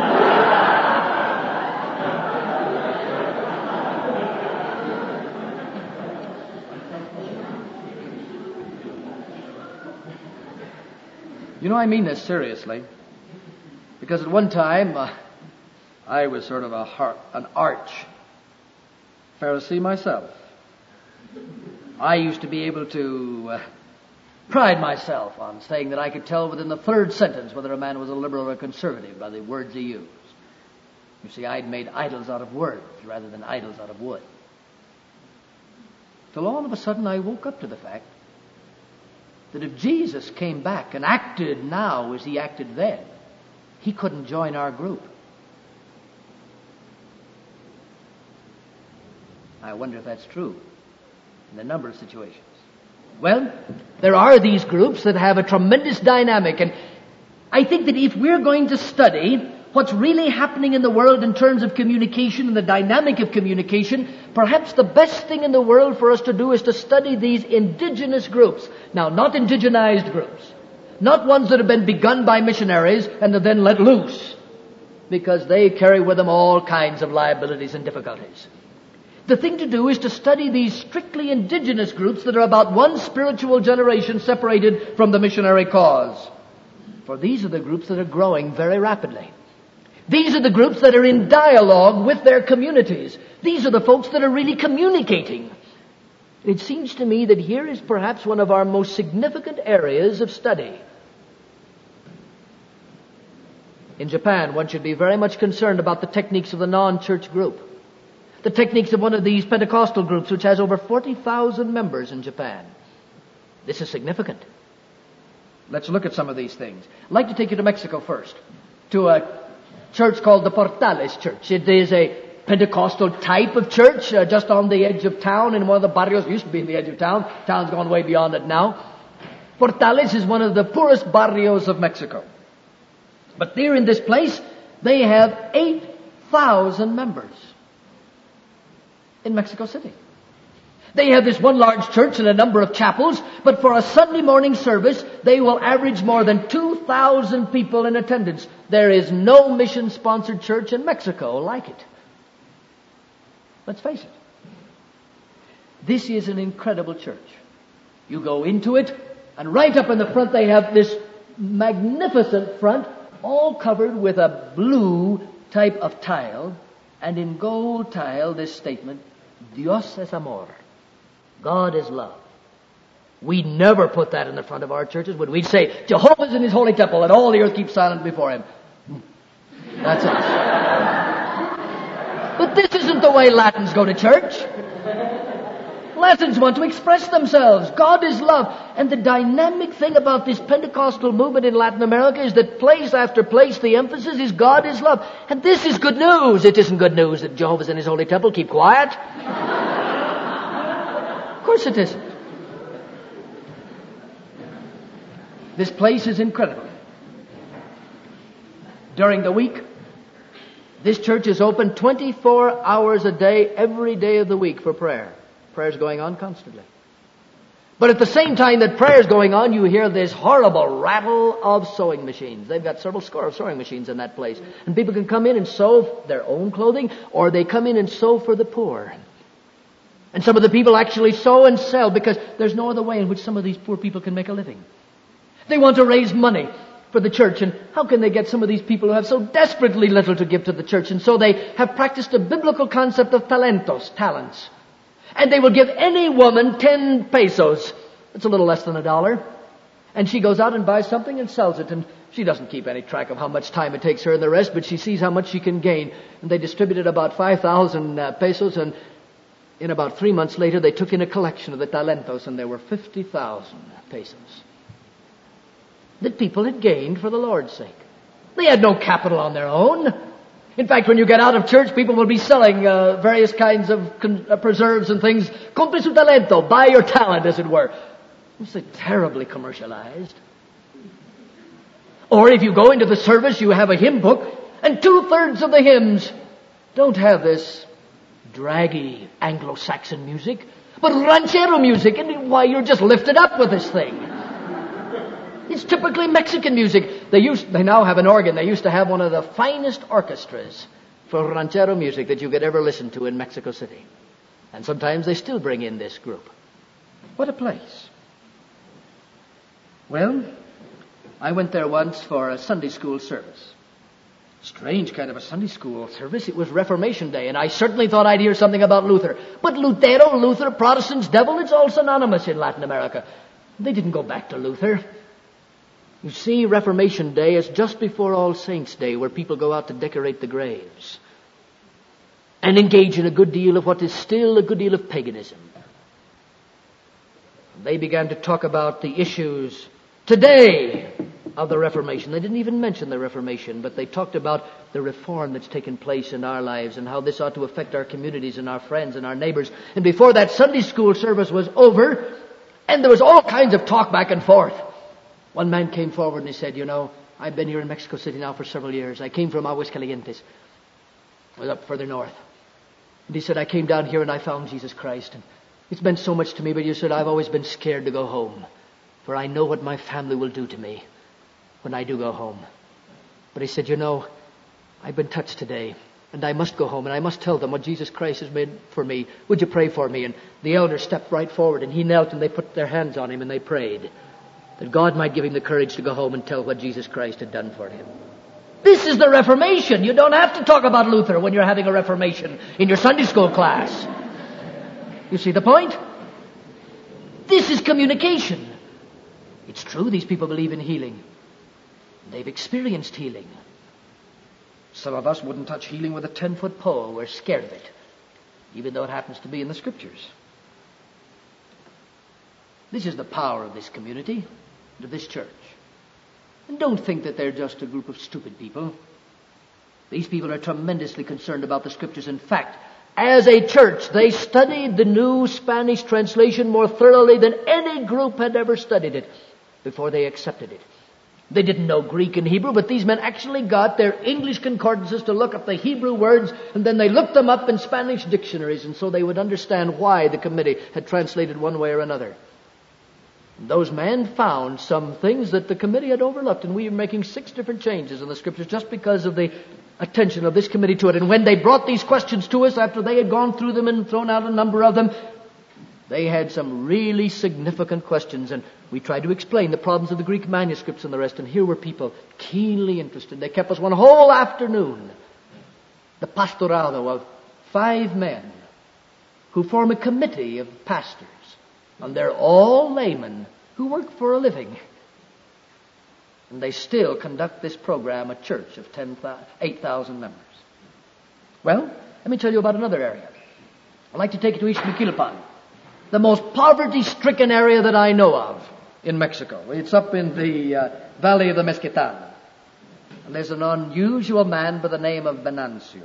You know, I mean this seriously, because at one time I was sort of an arch Pharisee myself. I used to be able to pride myself on saying that I could tell within the 3rd sentence whether a man was a liberal or a conservative by the words he used. You see, I'd made idols out of words rather than idols out of wood. Till all of a sudden I woke up to the fact that if Jesus came back and acted now as he acted then, he couldn't join our group. I wonder if that's true in a number of situations. Well, there are these groups that have a tremendous dynamic, and I think that if we're going to study what's really happening in the world in terms of communication and the dynamic of communication, perhaps the best thing in the world for us to do is to study these indigenous groups. Now, not indigenized groups. Not ones that have been begun by missionaries and are then let loose, because they carry with them all kinds of liabilities and difficulties. The thing to do is to study these strictly indigenous groups that are about one spiritual generation separated from the missionary cause. For these are the groups that are growing very rapidly. These are the groups that are in dialogue with their communities. These are the folks that are really communicating. It seems to me that here is perhaps one of our most significant areas of study. In Japan, one should be very much concerned about the techniques of the non-church group. The techniques of one of these Pentecostal groups, which has over 40,000 members in Japan. This is significant. Let's look at some of these things. I'd like to take you to Mexico first, to a church called the Portales Church. It is a Pentecostal type of church, just on the edge of town, in one of the barrios. It used to be in the edge of town. Town's gone way beyond it now. Portales is one of the poorest barrios of Mexico. But there in this place, they have 8,000 members in Mexico City. They have this one large church and a number of chapels, but for a Sunday morning service, they will average more than 2,000 people in attendance. There is no mission-sponsored church in Mexico like it. Let's face it. This is an incredible church. You go into it, and right up in the front they have this magnificent front, all covered with a blue type of tile, and in gold tile this statement, Dios es amor. God is love. We never put that in the front of our churches. When we'd say, Jehovah's in His holy temple, and all the earth keeps silent before Him. That's it. But this isn't the way Latins go to church. Latins want to express themselves. God is love. And the dynamic thing about this Pentecostal movement in Latin America is that place after place the emphasis is God is love. And this is good news. It isn't good news that Jehovah's in His holy temple. Keep quiet. Of course it isn't. This place is incredible. During the week, this church is open 24 hours a day, every day of the week for prayer. Prayer's going on constantly. But at the same time that prayer's going on, you hear this horrible rattle of sewing machines. They've got several score of sewing machines in that place. And people can come in and sew their own clothing, or they come in and sew for the poor. And some of the people actually sew and sell because there's no other way in which some of these poor people can make a living. They want to raise money for the church, and how can they get some of these people who have so desperately little to give to the church? And so they have practiced a biblical concept of talentos, talents. And they will give any woman 10 pesos. It's a little less than $1. And she goes out and buys something and sells it. And she doesn't keep any track of how much time it takes her and the rest, but she sees how much she can gain. And they distributed about 5,000 pesos, and in about 3 months later, they took in a collection of the talentos, and there were 50,000 pesos that people had gained for the Lord's sake. They had no capital on their own. In fact, when you get out of church, people will be selling various kinds of preserves and things. Compre su talento, buy your talent, as it were. It's terribly commercialized. Or if you go into the service, you have a hymn book, and 2/3 of the hymns don't have this draggy Anglo-Saxon music, but ranchero music, and why, you're just lifted up with this thing. It's typically Mexican music. They now have an organ. They used to have one of the finest orchestras for ranchero music that you could ever listen to in Mexico City. And sometimes they still bring in this group. What a place. Well, I went there once for a Sunday school service. Strange kind of a Sunday school service. It was Reformation Day, and I certainly thought I'd hear something about Luther. But Luther, Protestants, devil, it's all synonymous in Latin America. They didn't go back to Luther. You see, Reformation Day is just before All Saints' Day, where people go out to decorate the graves and engage in a good deal of what is still a good deal of paganism. They began to talk about the issues today of the Reformation. They didn't even mention the Reformation, but they talked about the reform that's taken place in our lives and how this ought to affect our communities and our friends and our neighbors. And before that Sunday school service was over, and there was all kinds of talk back and forth, one man came forward and he said, I've been here in Mexico City now for several years. I came from Aguascalientes. I was up further north. And he said, I came down here and I found Jesus Christ. And it's meant so much to me, but he said, I've always been scared to go home, for I know what my family will do to me when I do go home. But he said, I've been touched today, and I must go home, and I must tell them what Jesus Christ has made for me. Would you pray for me? And the elder stepped right forward, and he knelt, and they put their hands on him, and they prayed that God might give him the courage to go home and tell what Jesus Christ had done for him. This is the Reformation. You don't have to talk about Luther when you're having a Reformation in your Sunday school class. You see the point? This is communication. It's true, these people believe in healing. They've experienced healing. Some of us wouldn't touch healing with a 10-foot pole. We're scared of it, even though it happens to be in the Scriptures. This is the power of this community, of this church. And don't think that they're just a group of stupid people. These people are tremendously concerned about the Scriptures. In fact, as a church, they studied the New Spanish translation more thoroughly than any group had ever studied it before they accepted it. They didn't know Greek and Hebrew, but these men actually got their English concordances to look up the Hebrew words, and then they looked them up in Spanish dictionaries, and so they would understand why the committee had translated one way or another. And those men found some things that the committee had overlooked, and we are making 6 different changes in the Scriptures just because of the attention of this committee to it. And when they brought these questions to us, after they had gone through them and thrown out a number of them, they had some really significant questions, and we tried to explain the problems of the Greek manuscripts and the rest, and here were people keenly interested. They kept us one whole afternoon. The pastorado of 5 men who form a committee of pastors, and they're all laymen who work for a living. And they still conduct this program, a church of 8,000 members. Well, let me tell you about another area. I'd like to take you to Ixmiquilpan, the most poverty-stricken area that I know of in Mexico. It's up in the valley of the Mezquital. And there's an unusual man by the name of Venancio.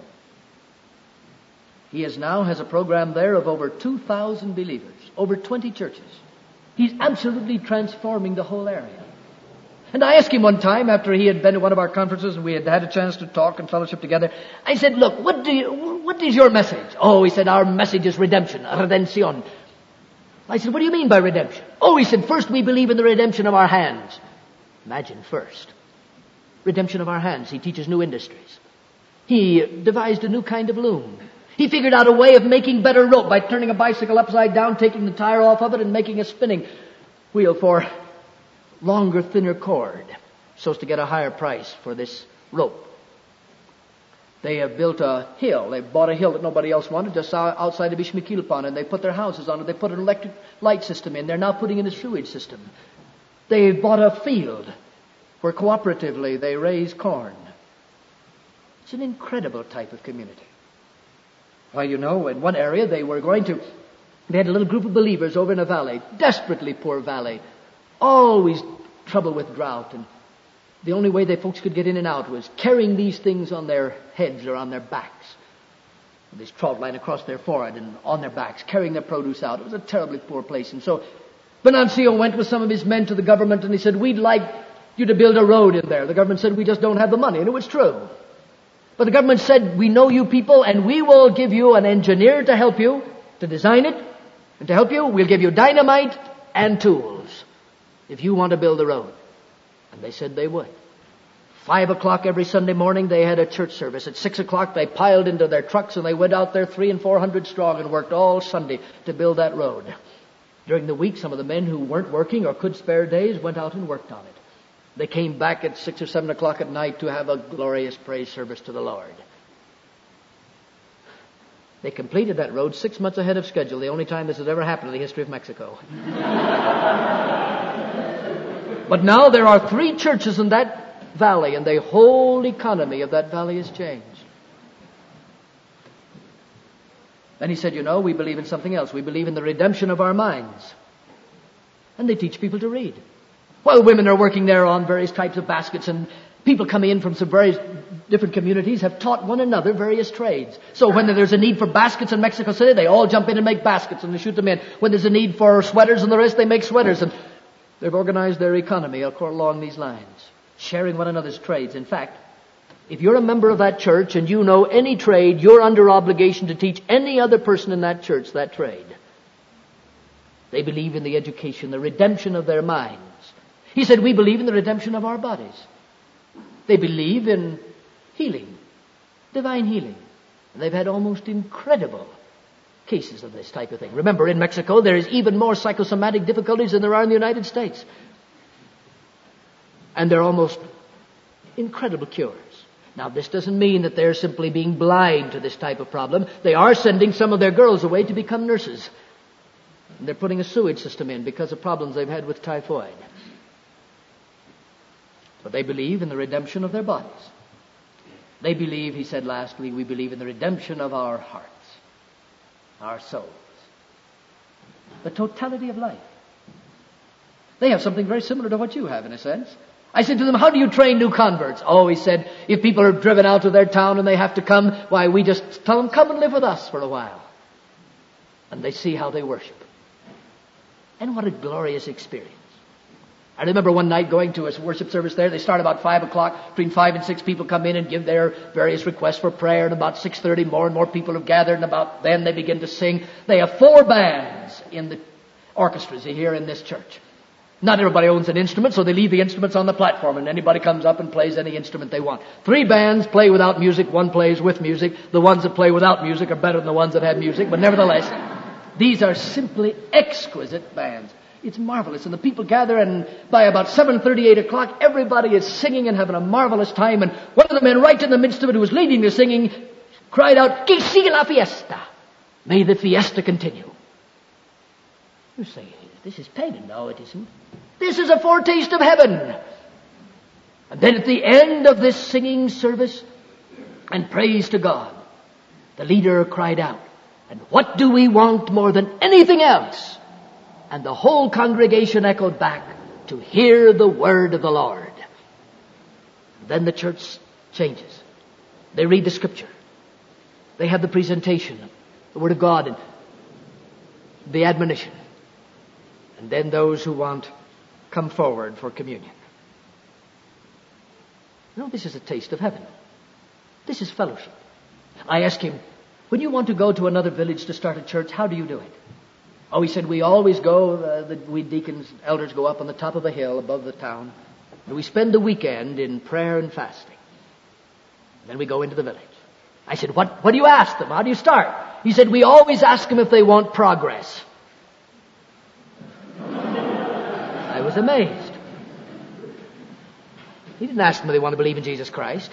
He now has a program there of over 2,000 believers, over 20 churches. He's absolutely transforming the whole area. And I asked him one time, after he had been to one of our conferences and we had had a chance to talk and fellowship together, I said, look, what is your message? Oh, he said, our message is redemption, redención. I said, what do you mean by redemption? Oh, he said, first we believe in the redemption of our hands. Imagine first. Redemption of our hands. He teaches new industries. He devised a new kind of loom. He figured out a way of making better rope by turning a bicycle upside down, taking the tire off of it, and making a spinning wheel for longer, thinner cord, so as to get a higher price for this rope. They have built a hill. They bought a hill that nobody else wanted, just outside of Ixmiquilpan, and they put their houses on it. They put an electric light system in. They're now putting in a sewage system. They bought a field where cooperatively they raise corn. It's an incredible type of community. Well, you know, in one area they had a little group of believers over in a valley, desperately poor valley, always trouble with drought, and the only way they folks could get in and out was carrying these things on their heads or on their backs. This trout line across their forehead and on their backs, carrying their produce out. It was a terribly poor place. And so Venancio went with some of his men to the government and he said, we'd like you to build a road in there. The government said, we just don't have the money. And it was true. But the government said, we know you people and we will give you an engineer to help you, to design it. And to help you, we'll give you dynamite and tools if you want to build the road. And they said they would. 5 o'clock every Sunday morning, they had a church service. At 6 o'clock, they piled into their trucks and they went out there 300 and 400 strong and worked all Sunday to build that road. During the week, some of the men who weren't working or could spare days went out and worked on it. They came back at 6 or 7 o'clock at night to have a glorious praise service to the Lord. They completed that road 6 months ahead of schedule, the only time this has ever happened in the history of Mexico. But now there are 3 churches in that valley, and the whole economy of that valley has changed. Then he said, you know, we believe in something else. We believe in the redemption of our minds. And they teach people to read. While women are working there on various types of baskets, and people coming in from some various different communities have taught one another various trades. So when there's a need for baskets in Mexico City, they all jump in and make baskets and they shoot them in. When there's a need for sweaters and the rest, they make sweaters. And they've organized their economy along these lines, sharing one another's trades. In fact, if you're a member of that church and you know any trade, you're under obligation to teach any other person in that church that trade. They believe in the education, the redemption of their minds. He said, we believe in the redemption of our bodies. They believe in healing, divine healing. And they've had almost incredible cases of this type of thing. Remember, in Mexico, there is even more psychosomatic difficulties than there are in the United States. And they're almost incredible cures. Now, this doesn't mean that they're simply being blind to this type of problem. They are sending some of their girls away to become nurses. And they're putting a sewage system in because of problems they've had with typhoid. But they believe in the redemption of their bodies. They believe, he said last week, we believe in the redemption of our hearts, our souls, the totality of life. They have something very similar to what you have, in a sense. I said to them, how do you train new converts? Oh, he said, if people are driven out of their town and they have to come, why, we just tell them, come and live with us for a while. And they see how they worship. And what a glorious experience. I remember one night going to a worship service there. They start about 5 o'clock. Between 5 and 6 people come in and give their various requests for prayer. And about 6:30 more and more people have gathered. And about then they begin to sing. They have 4 bands in the orchestras here in this church. Not everybody owns an instrument, so they leave the instruments on the platform. And anybody comes up and plays any instrument they want. 3 bands play without music. 1 plays with music. The ones that play without music are better than the ones that have music. But nevertheless, these are simply exquisite bands. It's marvelous. And the people gather, and by about 7:30, 8 o'clock, everybody is singing and having a marvelous time. And one of the men right in the midst of it who was leading the singing cried out, "Que siga la fiesta." May the fiesta continue. You say, this is pagan. No, it isn't. This is a foretaste of heaven. And then at the end of this singing service and praise to God, the leader cried out, "And what do we want more than anything else?" And the whole congregation echoed back, "To hear the word of the Lord." Then the church changes. They read the scripture. They have the presentation, the word of God, and the admonition. And then those who want come forward for communion. No, this is a taste of heaven. This is fellowship. I asked him, when you want to go to another village to start a church, how do you do it? Oh, he said, we always go, we deacons, elders go up on the top of a hill above the town, and we spend the weekend in prayer and fasting. Then we go into the village. I said, what do you ask them? How do you start? He said, we always ask them if they want progress. I was amazed. He didn't ask them if they want to believe in Jesus Christ.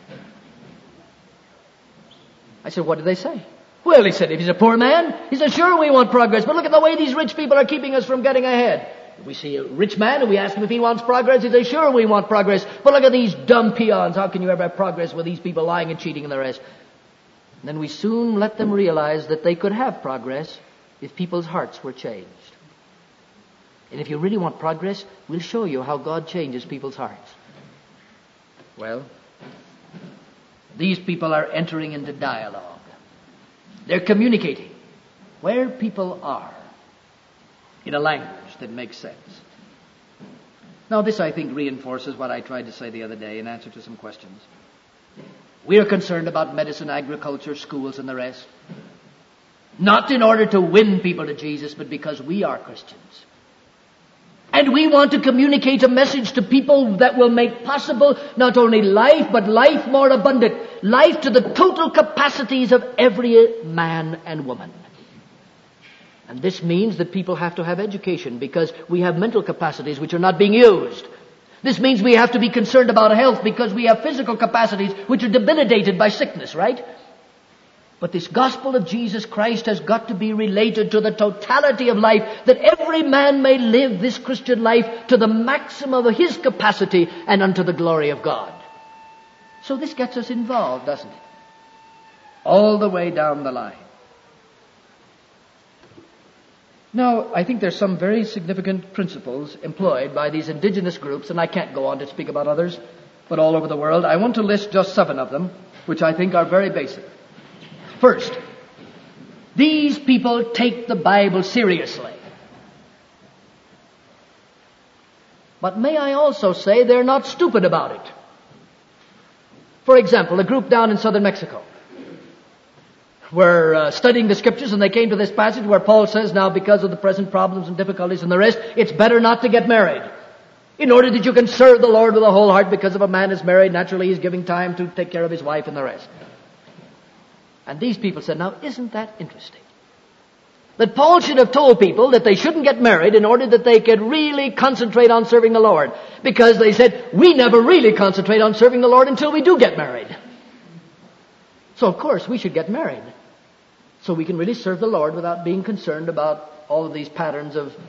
I said, what did they say? Well, he said, if he's a poor man, he said, sure, we want progress, but look at the way these rich people are keeping us from getting ahead. If we see a rich man and we ask him if he wants progress, he says, sure, we want progress, but look at these dumb peons. How can you ever have progress with these people lying and cheating and the rest? And then we soon let them realize that they could have progress if people's hearts were changed. And if you really want progress, we'll show you how God changes people's hearts. Well, these people are entering into dialogue. They're communicating where people are in a language that makes sense. Now, this, I think, reinforces what I tried to say the other day in answer to some questions. We are concerned about medicine, agriculture, schools, and the rest. Not in order to win people to Jesus, but because we are Christians. And we want to communicate a message to people that will make possible not only life, but life more abundant. Life to the total capacities of every man and woman. And this means that people have to have education because we have mental capacities which are not being used. This means we have to be concerned about health because we have physical capacities which are debilitated by sickness, right? But this gospel of Jesus Christ has got to be related to the totality of life, that every man may live this Christian life to the maximum of his capacity and unto the glory of God. So this gets us involved, doesn't it? All the way down the line. Now, I think there's some very significant principles employed by these indigenous groups, and I can't go on to speak about others, but all over the world. I want to list just 7 of them, which I think are very basic. First, these people take the Bible seriously. But may I also say they're not stupid about it. For example, a group down in southern Mexico were studying the scriptures, and they came to this passage where Paul says, now because of the present problems and difficulties and the rest, it's better not to get married. In order that you can serve the Lord with a whole heart, because if a man is married, naturally he's giving time to take care of his wife and the rest. And these people said, now isn't that interesting? That Paul should have told people that they shouldn't get married in order that they could really concentrate on serving the Lord. Because they said, we never really concentrate on serving the Lord until we do get married. So of course we should get married. So we can really serve the Lord without being concerned about all of these patterns of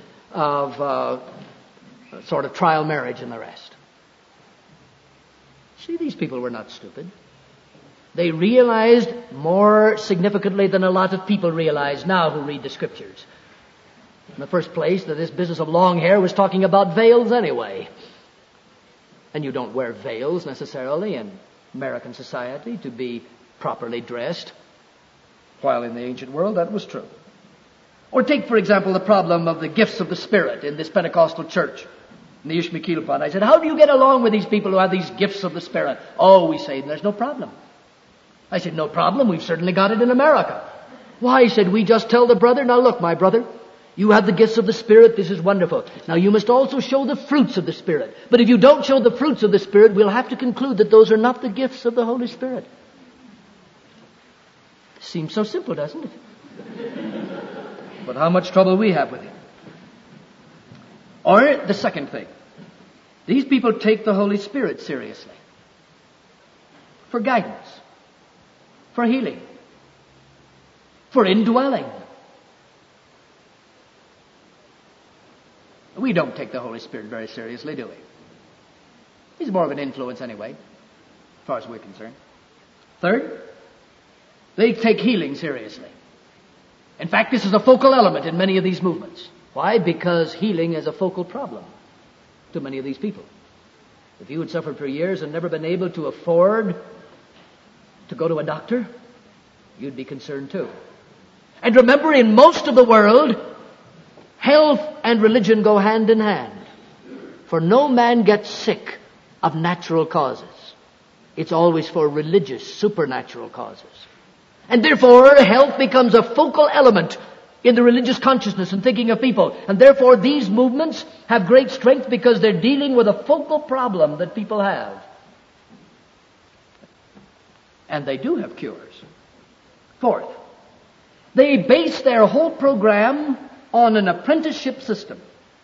sort of trial marriage and the rest. See, these people were not stupid. They realized more significantly than a lot of people realize now who read the Scriptures. In the first place, that this business of long hair was talking about veils anyway. And you don't wear veils necessarily in American society to be properly dressed, while in the ancient world that was true. Or take, for example, the problem of the gifts of the Spirit in this Pentecostal church, in the Ishmael. I said, how do you get along with these people who have these gifts of the Spirit? Oh, we say, there's no problem. I said, no problem, we've certainly got it in America. Why? He said, we just tell the brother, now look, my brother, you have the gifts of the Spirit, this is wonderful. Now you must also show the fruits of the Spirit. But if you don't show the fruits of the Spirit, we'll have to conclude that those are not the gifts of the Holy Spirit. Seems so simple, doesn't it? But how much trouble we have with it. Or the second thing. These people take the Holy Spirit seriously. For guidance. For healing. For indwelling. We don't take the Holy Spirit very seriously, do we? He's more of an influence anyway, as far as we're concerned. Third, they take healing seriously. In fact, this is a focal element in many of these movements. Why? Because healing is a focal problem to many of these people. If you had suffered for years and never been able to afford to go to a doctor, you'd be concerned too. And remember, in most of the world, health and religion go hand in hand. For no man gets sick of natural causes. It's always for religious, supernatural causes. And therefore, health becomes a focal element in the religious consciousness and thinking of people. And therefore, these movements have great strength because they're dealing with a focal problem that people have. And they do have cures. Fourth, they base their whole program on an apprenticeship system.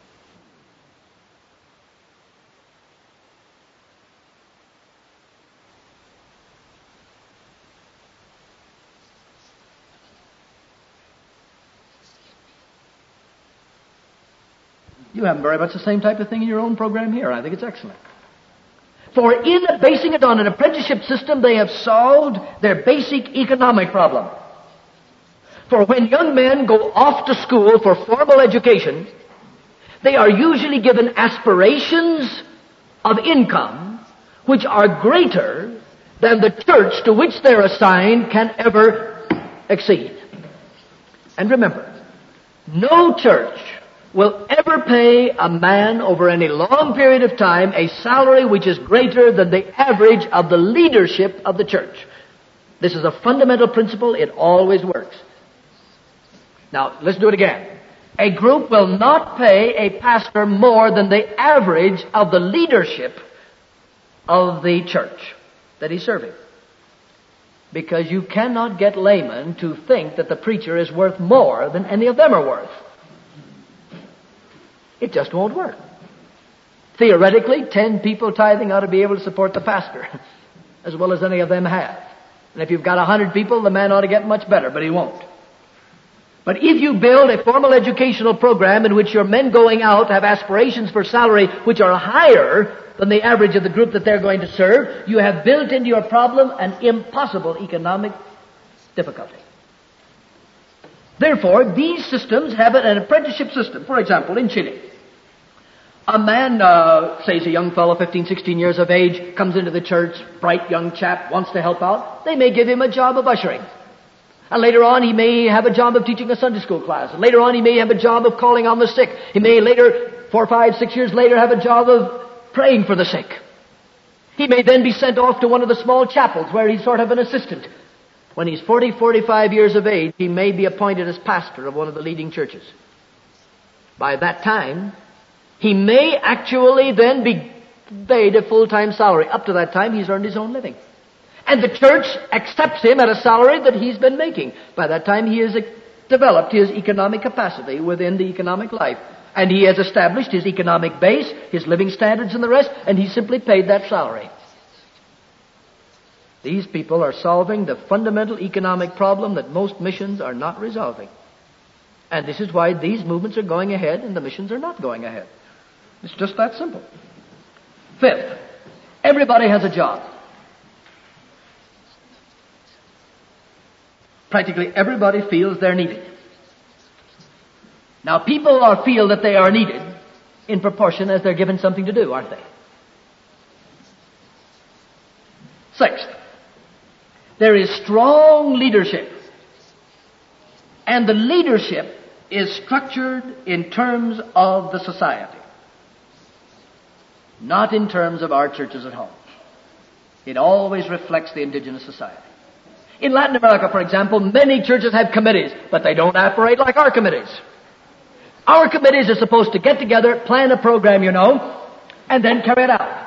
You have very much the same type of thing in your own program here. I think it's excellent. For in basing it on an apprenticeship system, they have solved their basic economic problem. For when young men go off to school for formal education, they are usually given aspirations of income which are greater than the church to which they're assigned can ever exceed. And remember, no church will ever pay a man over any long period of time a salary which is greater than the average of the leadership of the church. This is a fundamental principle. It always works. Now, let's do it again. A group will not pay a pastor more than the average of the leadership of the church that he's serving. Because you cannot get laymen to think that the preacher is worth more than any of them are worth. It just won't work. Theoretically, 10 people tithing ought to be able to support the pastor as well as any of them have. And if you've got 100 people, the man ought to get much better, but he won't. But if you build a formal educational program in which your men going out have aspirations for salary which are higher than the average of the group that they're going to serve, you have built into your problem an impossible economic difficulty. Therefore, these systems have an apprenticeship system. For example, in Chile, a man, say he's a young fellow, 15, 16 years of age, comes into the church, bright young chap, wants to help out. They may give him a job of ushering. And later on, he may have a job of teaching a Sunday school class. And later on, he may have a job of calling on the sick. He may later, 4, 5, 6 years later, have a job of praying for the sick. He may then be sent off to one of the small chapels where he's sort of an assistant. When he's 40, 45 years of age, he may be appointed as pastor of one of the leading churches. By that time, he may actually then be paid a full-time salary. Up to that time, he's earned his own living. And the church accepts him at a salary that he's been making. By that time, he has developed his economic capacity within the economic life. And he has established his economic base, his living standards and the rest, and he's simply paid that salary. These people are solving the fundamental economic problem that most missions are not resolving. And this is why these movements are going ahead and the missions are not going ahead. It's just that simple. Fifth, everybody has a job. practically everybody feels they're needed. Now, people feel that they are needed in proportion as they're given something to do, aren't they? Sixth, there is strong leadership. And the leadership is structured in terms of the society, not in terms of our churches at home. It always reflects the indigenous society. In Latin America, for example, many churches have committees, but they don't operate like our committees. Our committees are supposed to get together, plan a program, and then carry it out.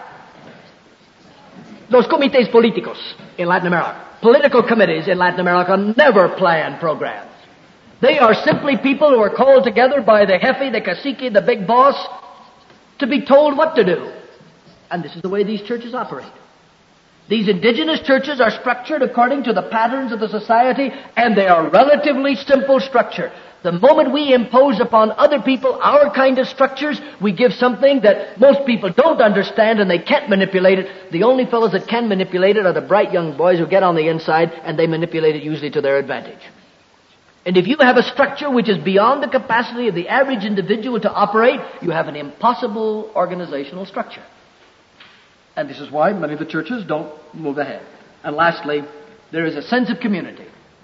Los comités políticos in Latin America, political committees in Latin America never plan programs. They are simply people who are called together by the jefe, the cacique, the big boss, to be told what to do. And this is the way these churches operate. These indigenous churches are structured according to the patterns of the society, and they are relatively simple structure. The moment we impose upon other people our kind of structures, we give something that most people don't understand and they can't manipulate it. The only fellows that can manipulate it are the bright young boys who get on the inside, and they manipulate it usually to their advantage. And if you have a structure which is beyond the capacity of the average individual to operate, you have an impossible organizational structure. And this is why many of the churches don't move ahead. And lastly, there is a sense of community.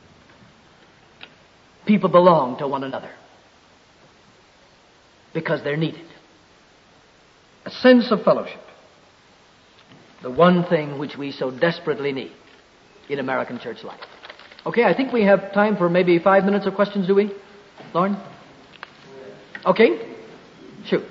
People belong to one another because they're needed. A sense of fellowship. The one thing which we so desperately need in American church life. Okay, I think we have time for maybe 5 minutes of questions, do we, Lauren? Okay, shoot.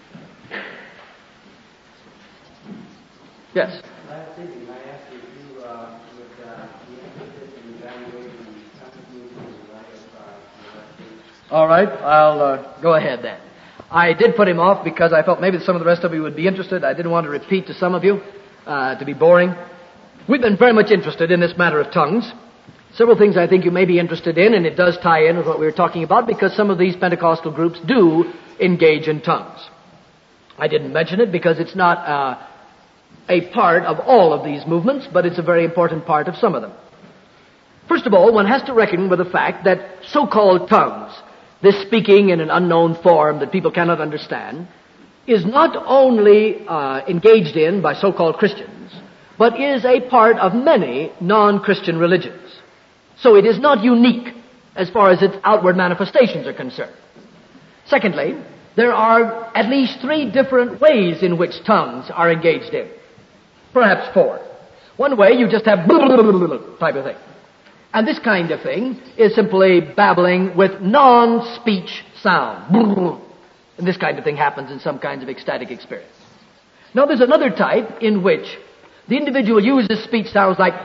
Yes. I was thinking, I asked you if you would be interested in evaluating contributions of All right, I'll go ahead then. I did put him off because I felt maybe some of the rest of you would be interested. I didn't want to repeat to some of you, to be boring. We've been very much interested in this matter of tongues. Several things I think you may be interested in, and it does tie in with what we were talking about because some of these Pentecostal groups do engage in tongues. I didn't mention it because it's not a part of all of these movements, but it's a very important part of some of them. First of all, one has to reckon with the fact that so-called tongues, this speaking in an unknown form that people cannot understand, is not only engaged in by so-called Christians, but is a part of many non-Christian religions. So it is not unique as far as its outward manifestations are concerned. Secondly, there are at least 3 different ways in which tongues are engaged in. Perhaps 4. One way, you just have type of thing. And this kind of thing is simply babbling with non-speech sound. And this kind of thing happens in some kinds of ecstatic experience. Now there's another type in which the individual uses speech sounds like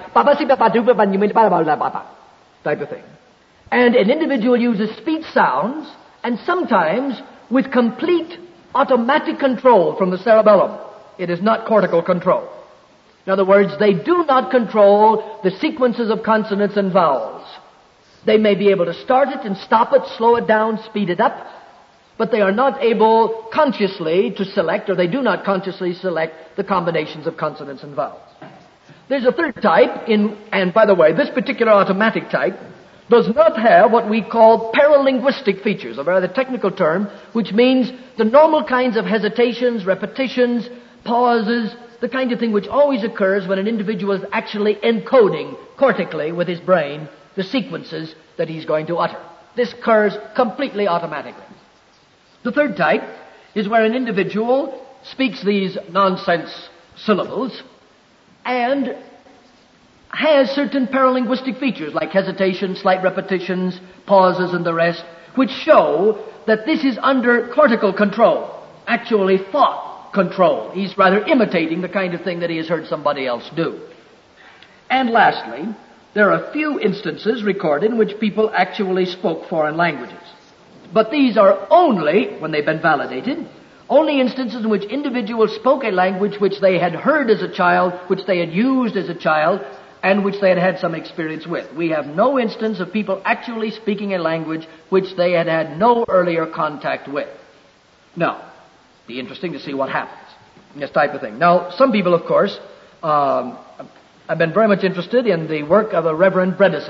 type of thing. And an individual uses speech sounds, and sometimes with complete automatic control from the cerebellum. It is not cortical control. In other words, they do not control the sequences of consonants and vowels. They may be able to start it and stop it, slow it down, speed it up, but they are not able consciously to select, or they do not consciously select the combinations of consonants and vowels. There's a third type, and by the way, this particular automatic type does not have what we call paralinguistic features, a rather technical term, which means the normal kinds of hesitations, repetitions, pauses, the kind of thing which always occurs when an individual is actually encoding cortically with his brain the sequences that he's going to utter. This occurs completely automatically. The third type is where an individual speaks these nonsense syllables and has certain paralinguistic features like hesitation, slight repetitions, pauses, and the rest, which show that this is under cortical control, actually thought control. He's rather imitating the kind of thing that he has heard somebody else do. And lastly, there are a few instances recorded in which people actually spoke foreign languages. But these are only, when they've been validated, only instances in which individuals spoke a language which they had heard as a child, which they had used as a child, and which they had had some experience with. We have no instance of people actually speaking a language which they had had no earlier contact with. Now, be interesting to see what happens in this type of thing. Now, some people, of course, have been very much interested in the work of a Reverend Bredesen.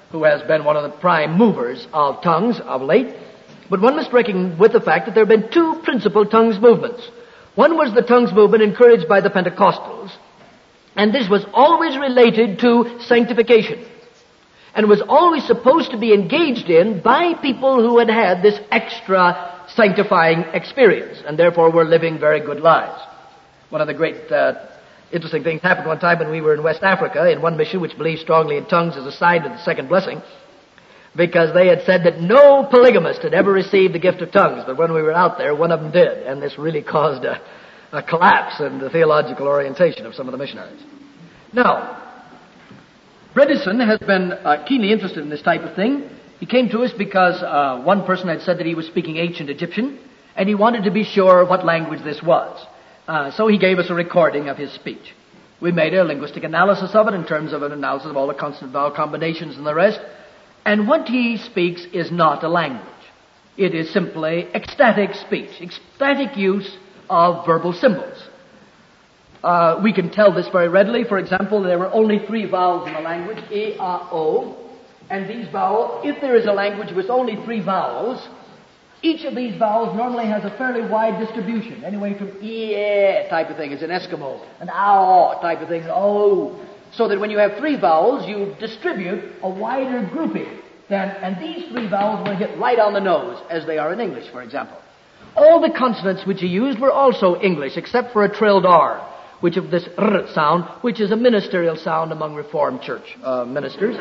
who has been one of the prime movers of tongues of late. But one must reckon with the fact that there have been two principal tongues movements. One was the tongues movement encouraged by the Pentecostals, and this was always related to sanctification, and was always supposed to be engaged in by people who had had this extra sanctifying experience, and therefore were living very good lives. One of the great interesting things happened one time when we were in West Africa, in one mission which believed strongly in tongues as a sign of the second blessing, because they had said that no polygamist had ever received the gift of tongues, but when we were out there, one of them did, and this really caused a collapse in the theological orientation of some of the missionaries. Now, Bredesen has been keenly interested in this type of thing. He came to us because one person had said that he was speaking ancient Egyptian, and he wanted to be sure what language this was. So he gave us a recording of his speech. We made a linguistic analysis of it in terms of an analysis of all the consonant vowel combinations and the rest. And what he speaks is not a language. It is simply ecstatic speech, ecstatic use of verbal symbols. We can tell this very readily. For example, there were only 3 vowels in the language, A, A, O. And these vowels, if there is a language with only 3 vowels, each of these vowels normally has a fairly wide distribution, anyway from E type of thing, as in Eskimo, and Ao type of thing, and O. So that when you have 3 vowels, you distribute a wider grouping. And these 3 vowels will hit right on the nose, as they are in English, for example. All the consonants which he used were also English, except for a trilled R, which of this R sound, which is a ministerial sound among Reformed church ministers.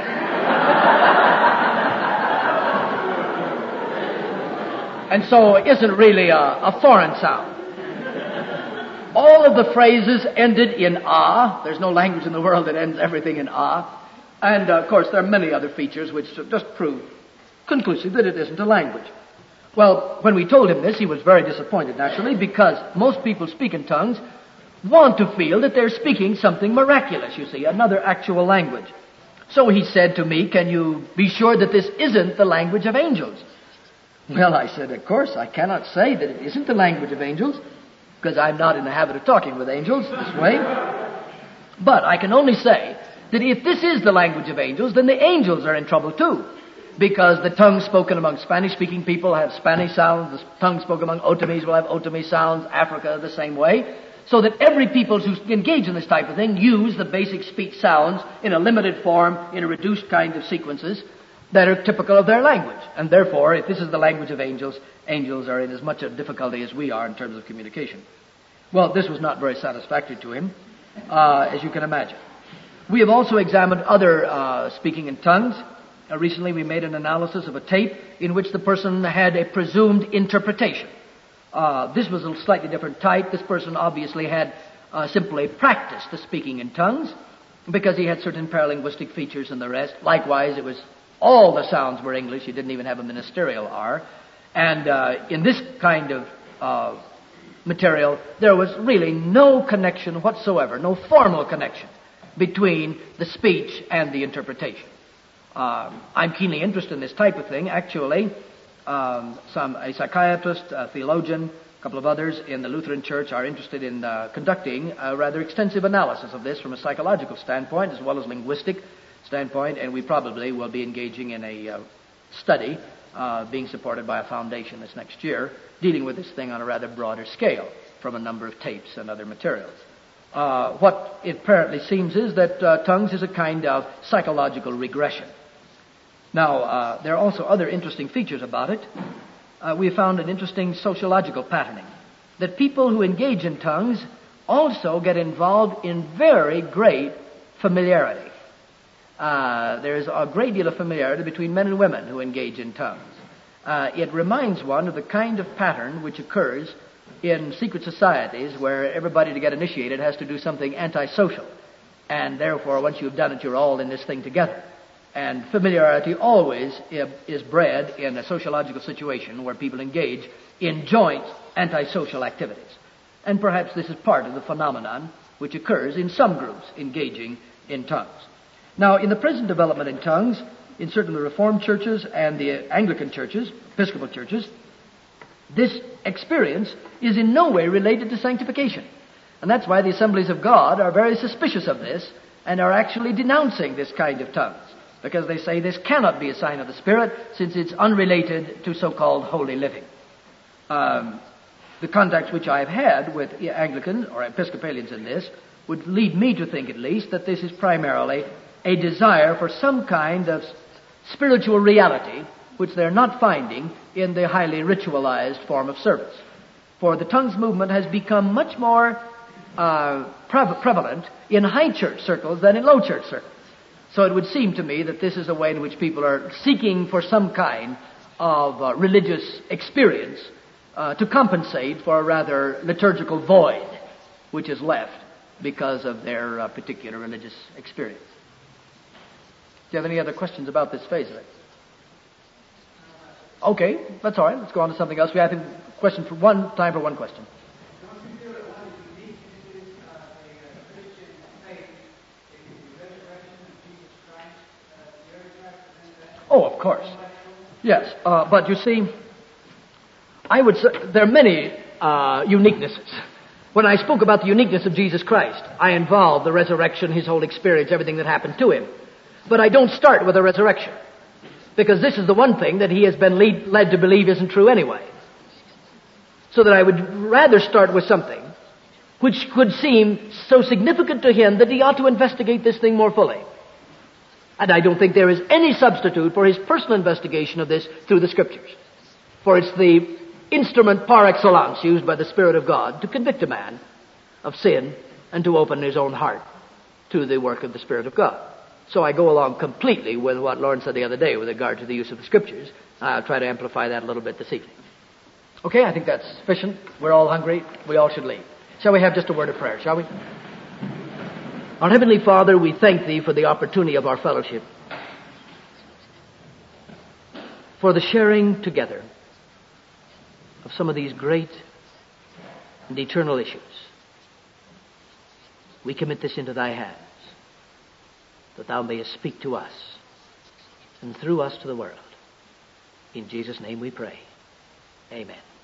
And so it isn't really a foreign sound. All of the phrases ended in A. There's no language in the world that ends everything in A. And, of course, there are many other features which just prove conclusively that it isn't a language. Well, when we told him this, he was very disappointed, naturally, because most people speak in tongues want to feel that they're speaking something miraculous, you see, another actual language. So he said to me, can you be sure that this isn't the language of angels? Well, I said, of course, I cannot say that it isn't the language of angels, because I'm not in the habit of talking with angels this way. But I can only say that if this is the language of angels, then the angels are in trouble too. Because the tongues spoken among Spanish-speaking people have Spanish sounds, the tongues spoken among Otomis will have Otomi sounds, Africa the same way. So that every people who engage in this type of thing use the basic speech sounds in a limited form, in a reduced kind of sequences that are typical of their language. And therefore, if this is the language of angels, angels are in as much a difficulty as we are in terms of communication. Well, this was not very satisfactory to him, as you can imagine. We have also examined other speaking in tongues. Recently we made an analysis of a tape in which the person had a presumed interpretation. This was a slightly different type. This person obviously had simply practiced the speaking in tongues because he had certain paralinguistic features and the rest. Likewise, it was all the sounds were English. He didn't even have a ministerial R. And in this kind of material, there was really no connection whatsoever, no formal connection between the speech and the interpretation. I'm keenly interested in this type of thing. Actually, a psychiatrist, a theologian, a couple of others in the Lutheran Church are interested in conducting a rather extensive analysis of this from a psychological standpoint as well as linguistic standpoint, and we probably will be engaging in a study being supported by a foundation this next year, dealing with this thing on a rather broader scale from a number of tapes and other materials. What it apparently seems is that tongues is a kind of psychological regression. Now, there are also other interesting features about it. We have found an interesting sociological patterning, that people who engage in tongues also get involved in very great familiarity. There is a great deal of familiarity between men and women who engage in tongues. It reminds one of the kind of pattern which occurs in secret societies where everybody to get initiated has to do something antisocial. And therefore, once you've done it, you're all in this thing together. And familiarity always is bred in a sociological situation where people engage in joint antisocial activities. And perhaps this is part of the phenomenon which occurs in some groups engaging in tongues. Now, in the present development in tongues, in certain Reformed churches and the Anglican churches, Episcopal churches, this experience is in no way related to sanctification. And that's why the Assemblies of God are very suspicious of this and are actually denouncing this kind of tongues. because they say this cannot be a sign of the Spirit since it's unrelated to so-called holy living. The contacts which I've had with Anglicans or Episcopalians in this would lead me to think at least that this is primarily a desire for some kind of spiritual reality which they're not finding in the highly ritualized form of service. For the tongues movement has become much more prevalent in high church circles than in low church circles. So it would seem to me that this is a way in which people are seeking for some kind of religious experience to compensate for a rather liturgical void which is left because of their particular religious experience. Do you have any other questions about this phase of it? Okay, that's all right. Let's go on to something else. We have time for one question. Don't you feel that one of the uniquenesses of a Christian faith is the resurrection of Jesus Christ? The early church presented that. Oh, of course. Yes, but you see, I would say there are many uniquenesses. When I spoke about the uniqueness of Jesus Christ, I involved the resurrection, His whole experience, everything that happened to Him. But I don't start with a resurrection, because this is the one thing that He has been led to believe isn't true anyway. So that I would rather start with something which could seem so significant to Him that He ought to investigate this thing more fully. And I don't think there is any substitute for His personal investigation of this through the Scriptures. For it's the instrument par excellence used by the Spirit of God to convict a man of sin and to open his own heart to the work of the Spirit of God. So I go along completely with what Lauren said the other day with regard to the use of the Scriptures. I'll try to amplify that a little bit this evening. Okay, I think that's sufficient. We're all hungry. We all should leave. Shall we have just a word of prayer, shall we? Our Heavenly Father, we thank Thee for the opportunity of our fellowship, for the sharing together of some of these great and eternal issues. We commit this into Thy hands, that Thou mayest speak to us and through us to the world. In Jesus' name we pray. Amen.